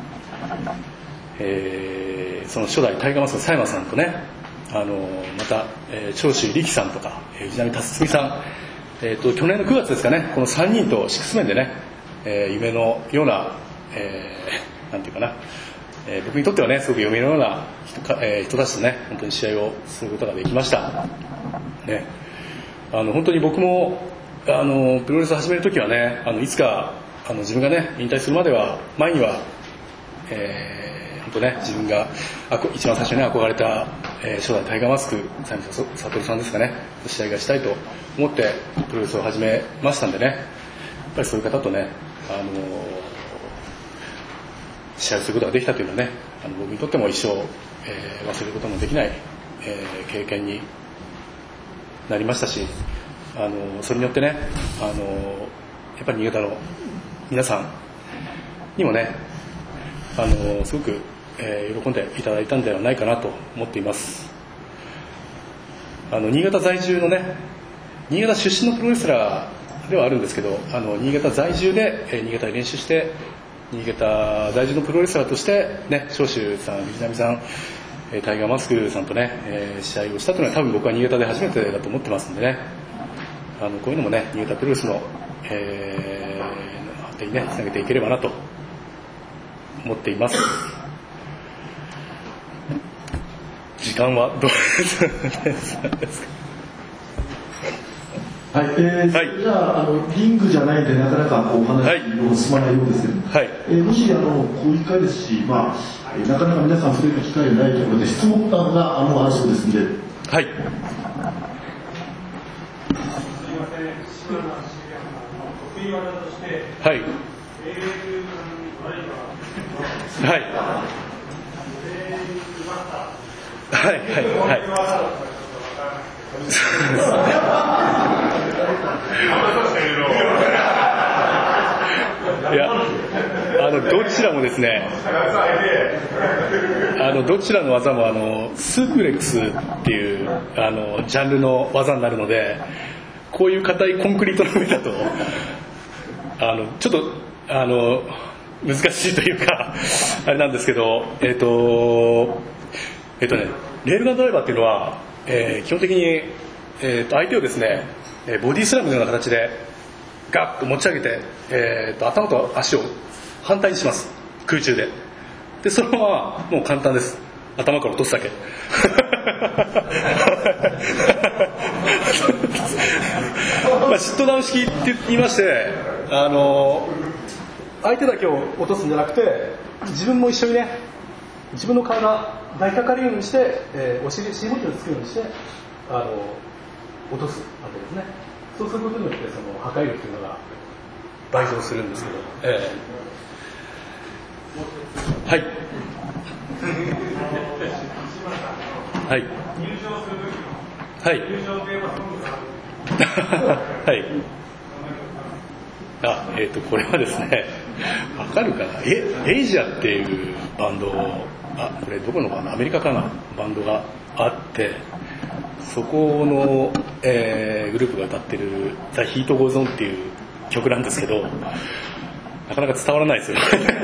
えー、その初代タイガーマスクの佐山さんとねあのまた、えー、長州力さんとか、えー、藤波辰巳さん、えー、と去年のくがつですかね、このさんにんとシックスメンでねえー、夢のような、えー、なんていうかな、えー、僕にとってはねすごく夢のような 人, か、えー、人たちとね本当に試合をすることができました、ね、あの本当に僕もあのプロレスを始めるときはねあのいつかあの自分がね引退するまでは前には、えー、本当ね自分が一番最初に憧れた、えー、初代タイガーマスク佐山悟さんですかね試合がしたいと思ってプロレスを始めましたんでね、やっぱりそういう方とねあの試合することができたというのはねあの僕にとっても一生、えー、忘れることのできない、えー、経験になりましたし、あのそれによってねあのやっぱり新潟の皆さんにもねあのすごく、えー、喜んでいただいたんではないかなと思っています。あの新潟在住のね新潟出身のプロレスラーではあるんですけど、あの新潟在住で、えー、新潟で練習して新潟在住のプロレスラーとしてね長州さん藤波さん、えー、タイガーマスクさんとね、えー、試合をしたというのは多分僕は新潟で初めてだと思ってますんでね、あのこういうのもね新潟プロレスの、えー、発展にねつなげていければなと思っています。時間はどうですか？ はい、えーはい、じゃあ、あのリングじゃないんでなかなかこうお話を進まないようですけど、はいえー、もしあのこういう会ですし、まあ、なかなか皆さん触れる機会がないところで質問があのあるそうですので、 はい。 すみません、島田茂山の得意技として、 はい。 英雄あるいははい。はいはいはい。いやあのどちらもですねあのどちらの技もあのスープレックスっていうあのジャンルの技になるので、こういう硬いコンクリートの上だとあのちょっとあの難しいというかあれなんですけど、えっとえっとねレールガンドライバーっていうのは、えー、基本的に、えー、と相手をですねボディスラムのような形でガッと持ち上げて、えー、と頭と足を反対にします。空中ででそのままもう簡単です。頭から落とすだけまあシットダウン式って言いまして、あの相手だけを落とすんじゃなくて自分も一緒にね自分の体抱きかかるようにして、えー、お尻尻餅をつくようにしてあの落とすわけですね。そうすることによってその破壊力というのが倍増するんですけど、えー、はいはい入場する時のはい入場テーマソングがはいあえっ、ー、とこれはですねわかるかなえエイジアっていうバンドあこれどこのかなアメリカかなバンドがあってそこの、えー、グループが歌ってる「ザ・ヒート・ゴーズ・オン」っていう曲なんですけどなかなか伝わらないですよ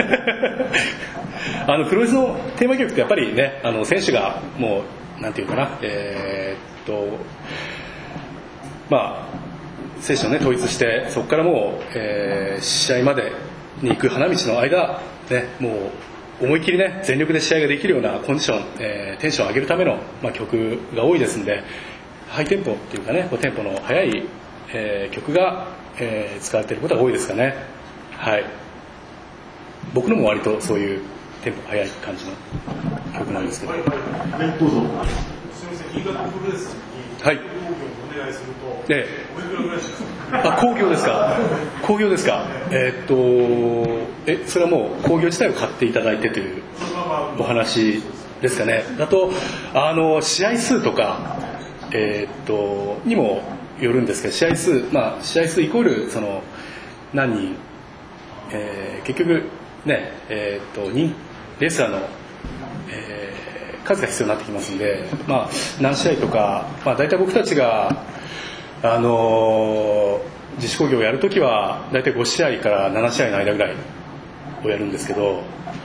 あのプロレスのテーマ曲ってやっぱりねあの選手がもうなんていうかなえー、っとまあ選手をね統一してそこからもう、えー、試合までに行く花道の間ねもう思いっきりね全力で試合ができるようなコンディション、えー、テンションを上げるための、まあ、曲が多いですんでハイテンポっていうかねテンポの速い、えー、曲が、えー、使われていることが多いですかね。はい僕のも割とそういうテンポが速い感じの曲なんですけど、はい、 はいどうぞ。 すみません、新潟プロレスにはいお願いすると、 ええ、 おいくらぐらいですか。 あ、工業ですか。工業ですか。えー、っとえそれはもう工業自体を買っていただいてというお話ですかね。だとあの試合数とかえー、っとにもよるんですけど試合数まあ試合数イコールその何人、えー、結局ねえー、っとにレスラーの、えー、数が必要になってきますんで、まあ何試合とかまあ大体僕たちがあのー、自主興行をやるときは大体ご試合からなな試合の間ぐらいをやるんですけど、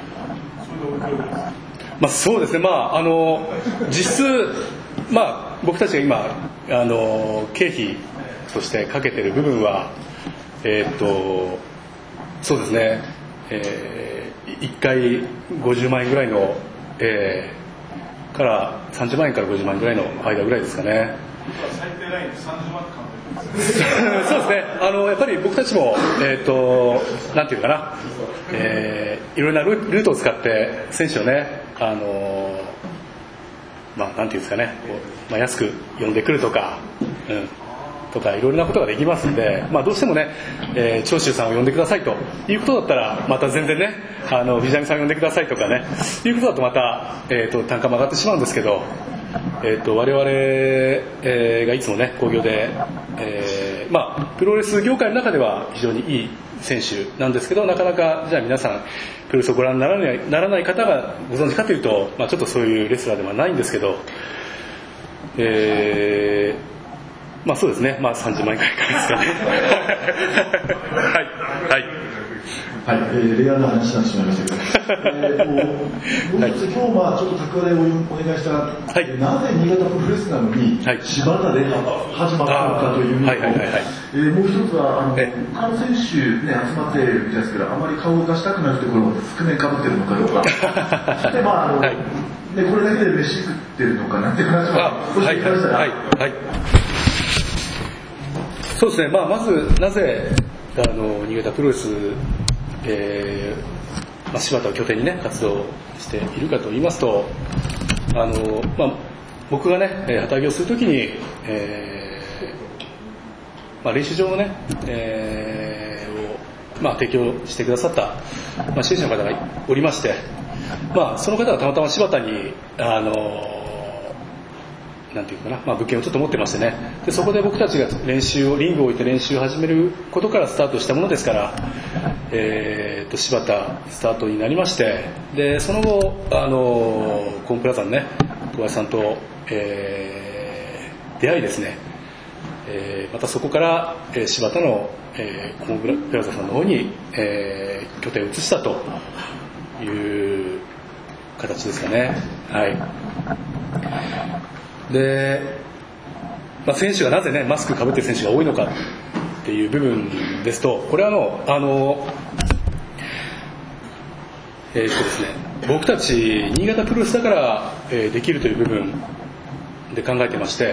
まあそうですねまああの実質まあ僕たちが今あの経費としてかけてる部分はえー、っとそうですね、えー、いっかいごじゅうまんえんぐらいの、えー、からさんじゅうまんえんからごじゅうまんえんぐらいの間ぐらいですかね。 最低ラインでさんじゅうまんって考えてますそうですねあのやっぱり僕たちもえー、っとなんていうかな、えー、いろいろなルートを使って選手をねあのまあなんていうんですかねこう、まあ、安く呼んでくるとか、うん、とかいろいろなことができますんで、まあ、どうしてもね、えー、長州さんを呼んでくださいということだったらまた全然ねあのビジャミさんを呼んでくださいとかねいうことだとまた、えー、と単価も上がってしまうんですけど、えー、と我々、えー、がいつもね興行で、えーまあ、プロレス業界の中では非常にいい選手なんですけどなかなかじゃあ皆さんプロレスをご覧にならない、ならない方がご存知かというと、まあ、ちょっとそういうレスラーではないんですけど、えー、まあそうですね、まあ、さんじゅうまんえんくらいですかねはいはいはい、えー、レアな話になってしまいましたけど、えーともう一つ、今日まあちょっと拓話でお願いした、はい、なぜ新潟プロレスなのに、はい、柴田で始まったのかというのと、はいはいはいはい、えー、もう一つはあの他の選手、ね、集まってるみたいですけどあまり顔を出したくなくてこの覆面かぶってるのかどうかで、まああのはいでこれだけで飯食ってるのかなんて話は少し言いましたら、はいはいはい、 そうですね、まあ、まずなぜあの新潟プロレスえーまあ、柴田を拠点にね活動しているかと言いますとあの、まあ、僕がね旗揚げをするときに、えーまあ、練習場をね、えーをまあ、提供してくださった、まあ、支援者の方がおりまして、まあ、その方がたまたま柴田にあのなんていうかな、まあ、物件をちょっと持ってましてねでそこで僕たちが練習をリングを置いて練習を始めることからスタートしたものですから、えー、と柴田スタートになりましてでその後あのコンプラザのね小林さんと、えー、出会いですね、えー、またそこから、えー、柴田の、えー、コンプラザさんの方に、えー、拠点を移したという形ですかね。はいでまあ、選手がなぜ、ね、マスクかぶっている選手が多いのかっていう部分ですとこれはあのあの、えーっとですね、僕たち新潟プロレスだから、えー、できるという部分で考えてまして、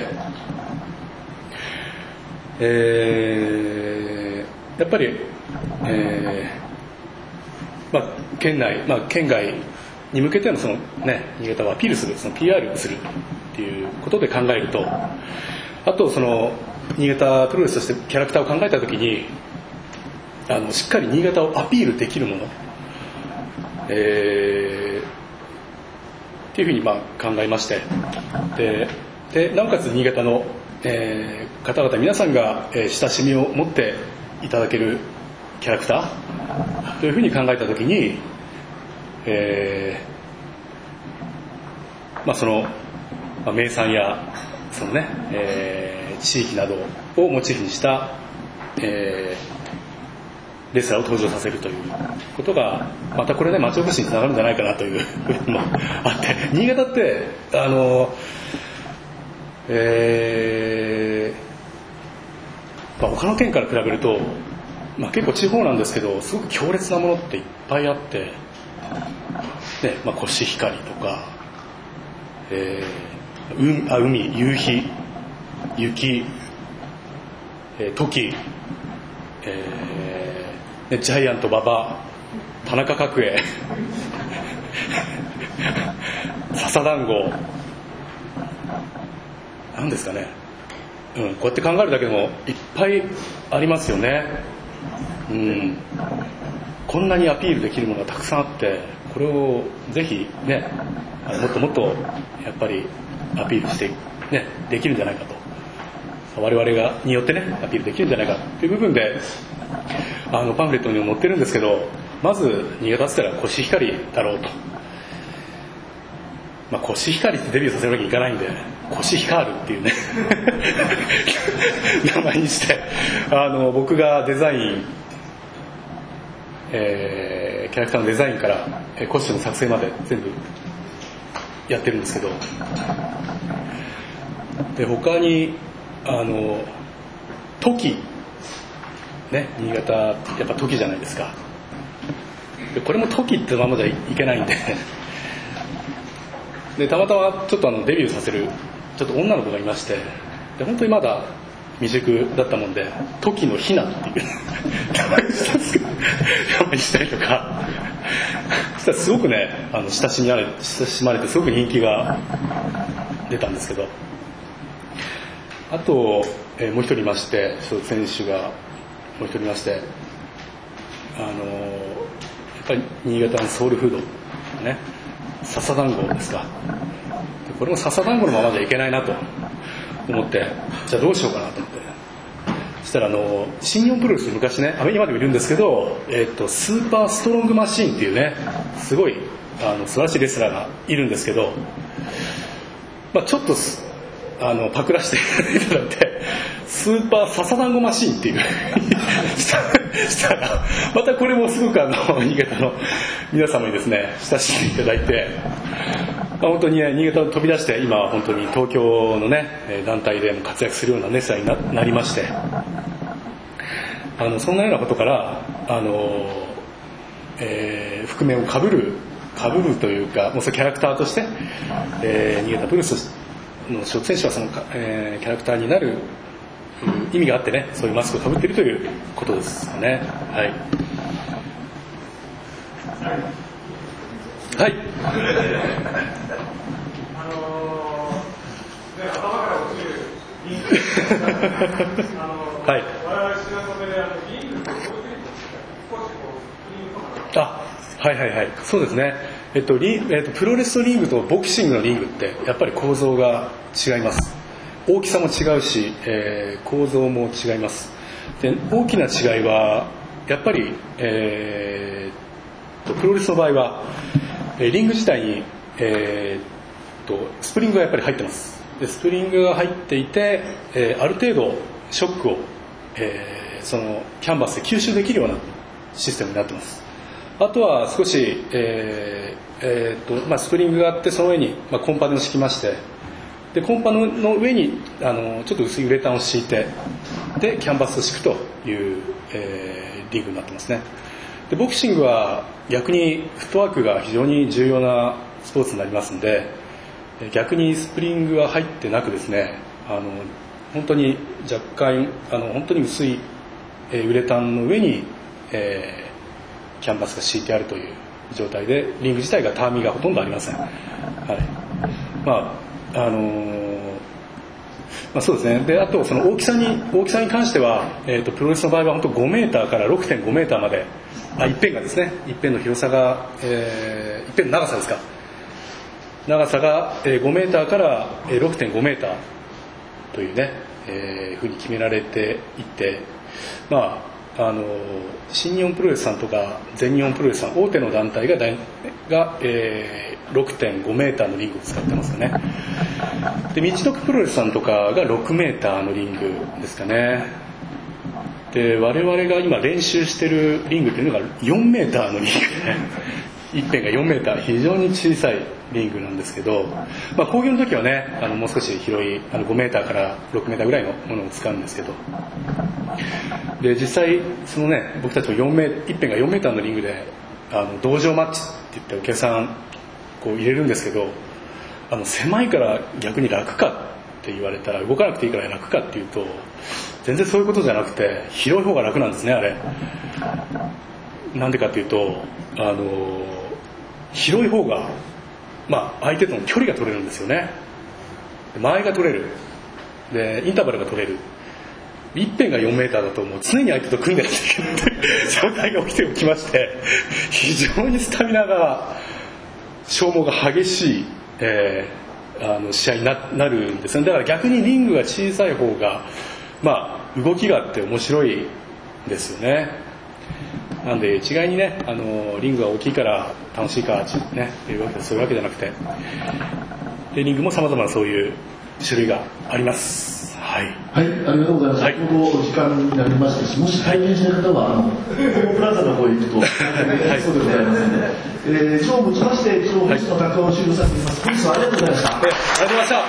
えー、やっぱり、えーまあ、県内、まあ、県外に向けてのその、ね、新潟をアピールする、その ピーアール するっていうことで考えると、あとその新潟プロレスとしてキャラクターを考えたときに、あのしっかり新潟をアピールできるもの、えー、っていうふうにまあ考えまして、ででなおかつ新潟の、えー、方々皆さんが、えー、親しみを持っていただけるキャラクターというふうに考えたときに、えーまあ、その、まあ、名産やその、ねえー、地域などをモチーフにした、えー、レスラーを登場させるということがまたこれね町おこしにつながるんじゃないかなというのもあって、新潟ってあの、えーまあ、他の県から比べると、まあ、結構地方なんですけどすごく強烈なものっていっぱいあって、ねまあ、コシヒカリとか、えー、海, あ海夕日雪、えー、トキ、えーね、ジャイアント馬場田中角栄笹団子なんですかね、うん、こうやって考えるだけでもいっぱいありますよね、うん、こんなにアピールできるものがたくさんあって、これをぜひねもっともっとやっぱりアピールして、ね、できるんじゃないかと、我々がによってねアピールできるんじゃないかという部分であのパンフレットにも載ってるんですけど、まず新潟って言ったらコシヒカリだろうと、まあ、コシヒカリってデビューさせるわけにいかないんでコシヒカールっていうね名前にしてあの僕がデザイン、えー、キャラクターのデザインからコスチューム作成まで全部やってるんですけど、で他にあのトキね、新潟やっぱトキじゃないですか。でこれもトキってままじゃいけないんででたまたまちょっとあのデビューさせるちょっと女の子がいまして、で本当にまだ未熟だったもんでトキのひなっていう名前にしたりとかそしたらすごくねあの親しみられ親しまれてすごく人気が出たんですけど、あと、えー、もう一人いまして選手がもう一人いまして、あのー、やっぱり新潟のソウルフードね、笹団子ですか。でこれも笹団子のままじゃいけないなと思って、じゃあどうしようかなと思って、そしたらあの新日本プロレス昔ね、アメリカでもいるんですけど、えー、とスーパーストロングマシーンっていうねすごいあの素晴らしいレスラーがいるんですけど、まあ、ちょっとあのパクらせていただいてスーパー笹団子マシーンっていうしたらまたこれもすごくあの新潟の皆様にですね親しんでいただいて、まあ、本当に、ね、新潟を飛び出して今は本当に東京のね団体で活躍するようなレスラーに な, なりまして、あのそんなようなことからあの、えー、覆面をかぶるかぶるというか、もうそのキャラクターとして、えー、新潟プロレスの所属選手はその、えー、キャラクターになる意味があってね、そういうマスクをかぶっているということですよね。はい。はい。 あのー、ね、頭から落ちるリンク。あのー、はい。我々知らされるあのリンクと少しこうリンクとか。 あ、はいはいはい。そうですね。えっとリえっとプロレスリングとボクシングのリングってやっぱり構造が違います。大きさも違うし、えー、構造も違います。で大きな違いはやっぱり、えー、とプロレスの場合はリング自体に、えー、とスプリングがやっぱり入ってます。でスプリングが入っていて、えー、ある程度ショックを、えー、そのキャンバスで吸収できるようなシステムになってます。あとは少し、えーえーとまあ、スプリングがあってその上に、まあ、コンパネを敷きまして、でコンパの上にあのちょっと薄いウレタンを敷いて、でキャンバスを敷くという、えー、リングになってますね。でボクシングは逆にフットワークが非常に重要なスポーツになりますので、逆にスプリングが入ってなくですね、あの本当に若干あの本当に薄い、えー、ウレタンの上に、えー、キャンバスが敷いてあるという状態でリング自体がたわみがほとんどありません。はい、まああのーまあ、そうですね。であとその大きさに大きさに関しては、えーと、プロレスの場合は本当ごメーターから ろくてんごメーターまで、あ一辺がですね、一辺の広さが、えー、一辺の長さですか、長さがごメーターから ろくてんごメーターというね、えー、ふうに決められていて、まああの新日本プロレスさんとか全日本プロレスさん大手の団体がだいが、えー、ろくてんごメーターのリングを使ってますかね。で道のくプロレスさんとかがろくメーターのリングですかね。で我々が今練習してるリングというのがよんメーターのリングで一辺がよんメーター、非常に小さいリングなんですけど、まあ、興行の時はねあのもう少し広いあのごメーターからろくメーターぐらいのものを使うんですけど、で実際そのね僕たちもよんメー一辺がよんメーターのリングであの道場マッチって言ってお客さんこう入れるんですけど、あの狭いから逆に楽かって言われたら動かなくていいから楽かっていうと全然そういうことじゃなくて広い方が楽なんですね。あれなんでかっていうとあの広い方が、まあ、相手との距離が取れるんですよね。間合いが取れるでインターバルが取れる。一辺がよんメーターだともう常に相手と組んでなきゃいけない状態が起きてきまして、非常にスタミナが消耗が激しい、えー、あの試合に な, なるんですね。だから逆にリングが小さい方が、まあ、動きがあって面白いですよね。なんで一概にねあのリングが大きいから楽しいか、ね、いうわけでそういうわけじゃなくて、でリングもさまざまなそういう種類があります。はい、はい、 ありがとうございます。先ほど時間になりましたし、もし体験したい方はあのプラザの方へ行くとそうでございますので、えー、今日もちまして今日本日の学科を終了させています。本日はありがとうございました。 ありがとうございました。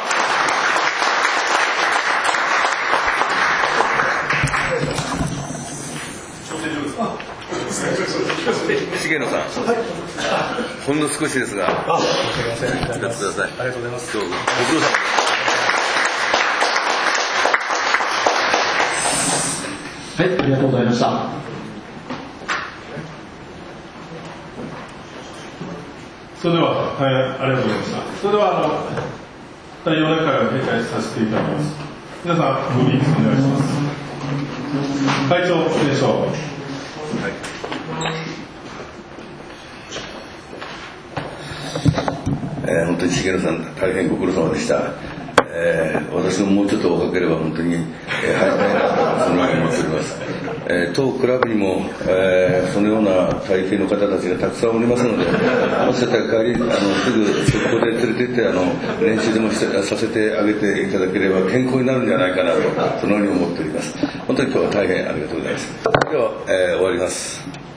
重野さん、はい、ほんの少しですが、 あ、申し訳ありません。 使ってください。 ありがとうございます。 どうぞ。ご苦労様。 はい、ありがとうございました。 それでは大変ありがとうございました。それではあのだいよねんかいを閉会させていただきます。皆さんご起立お願いします。会長でしょう。はい、 えー、本当に重野さん大変ご苦労様でした。えー、私ももうちょっと若ければ本当に、えー、入りたいなとそのように思っております。えー、当クラブにも、えー、そのような体型の方たちがたくさんおりますので、もしかしたら帰りあのすぐ速攻で連れて行ってあの練習でもしてさせてあげていただければ健康になるんじゃないかなとそのように思っております。本当に今日は大変ありがとうございます。では、えー、終わります。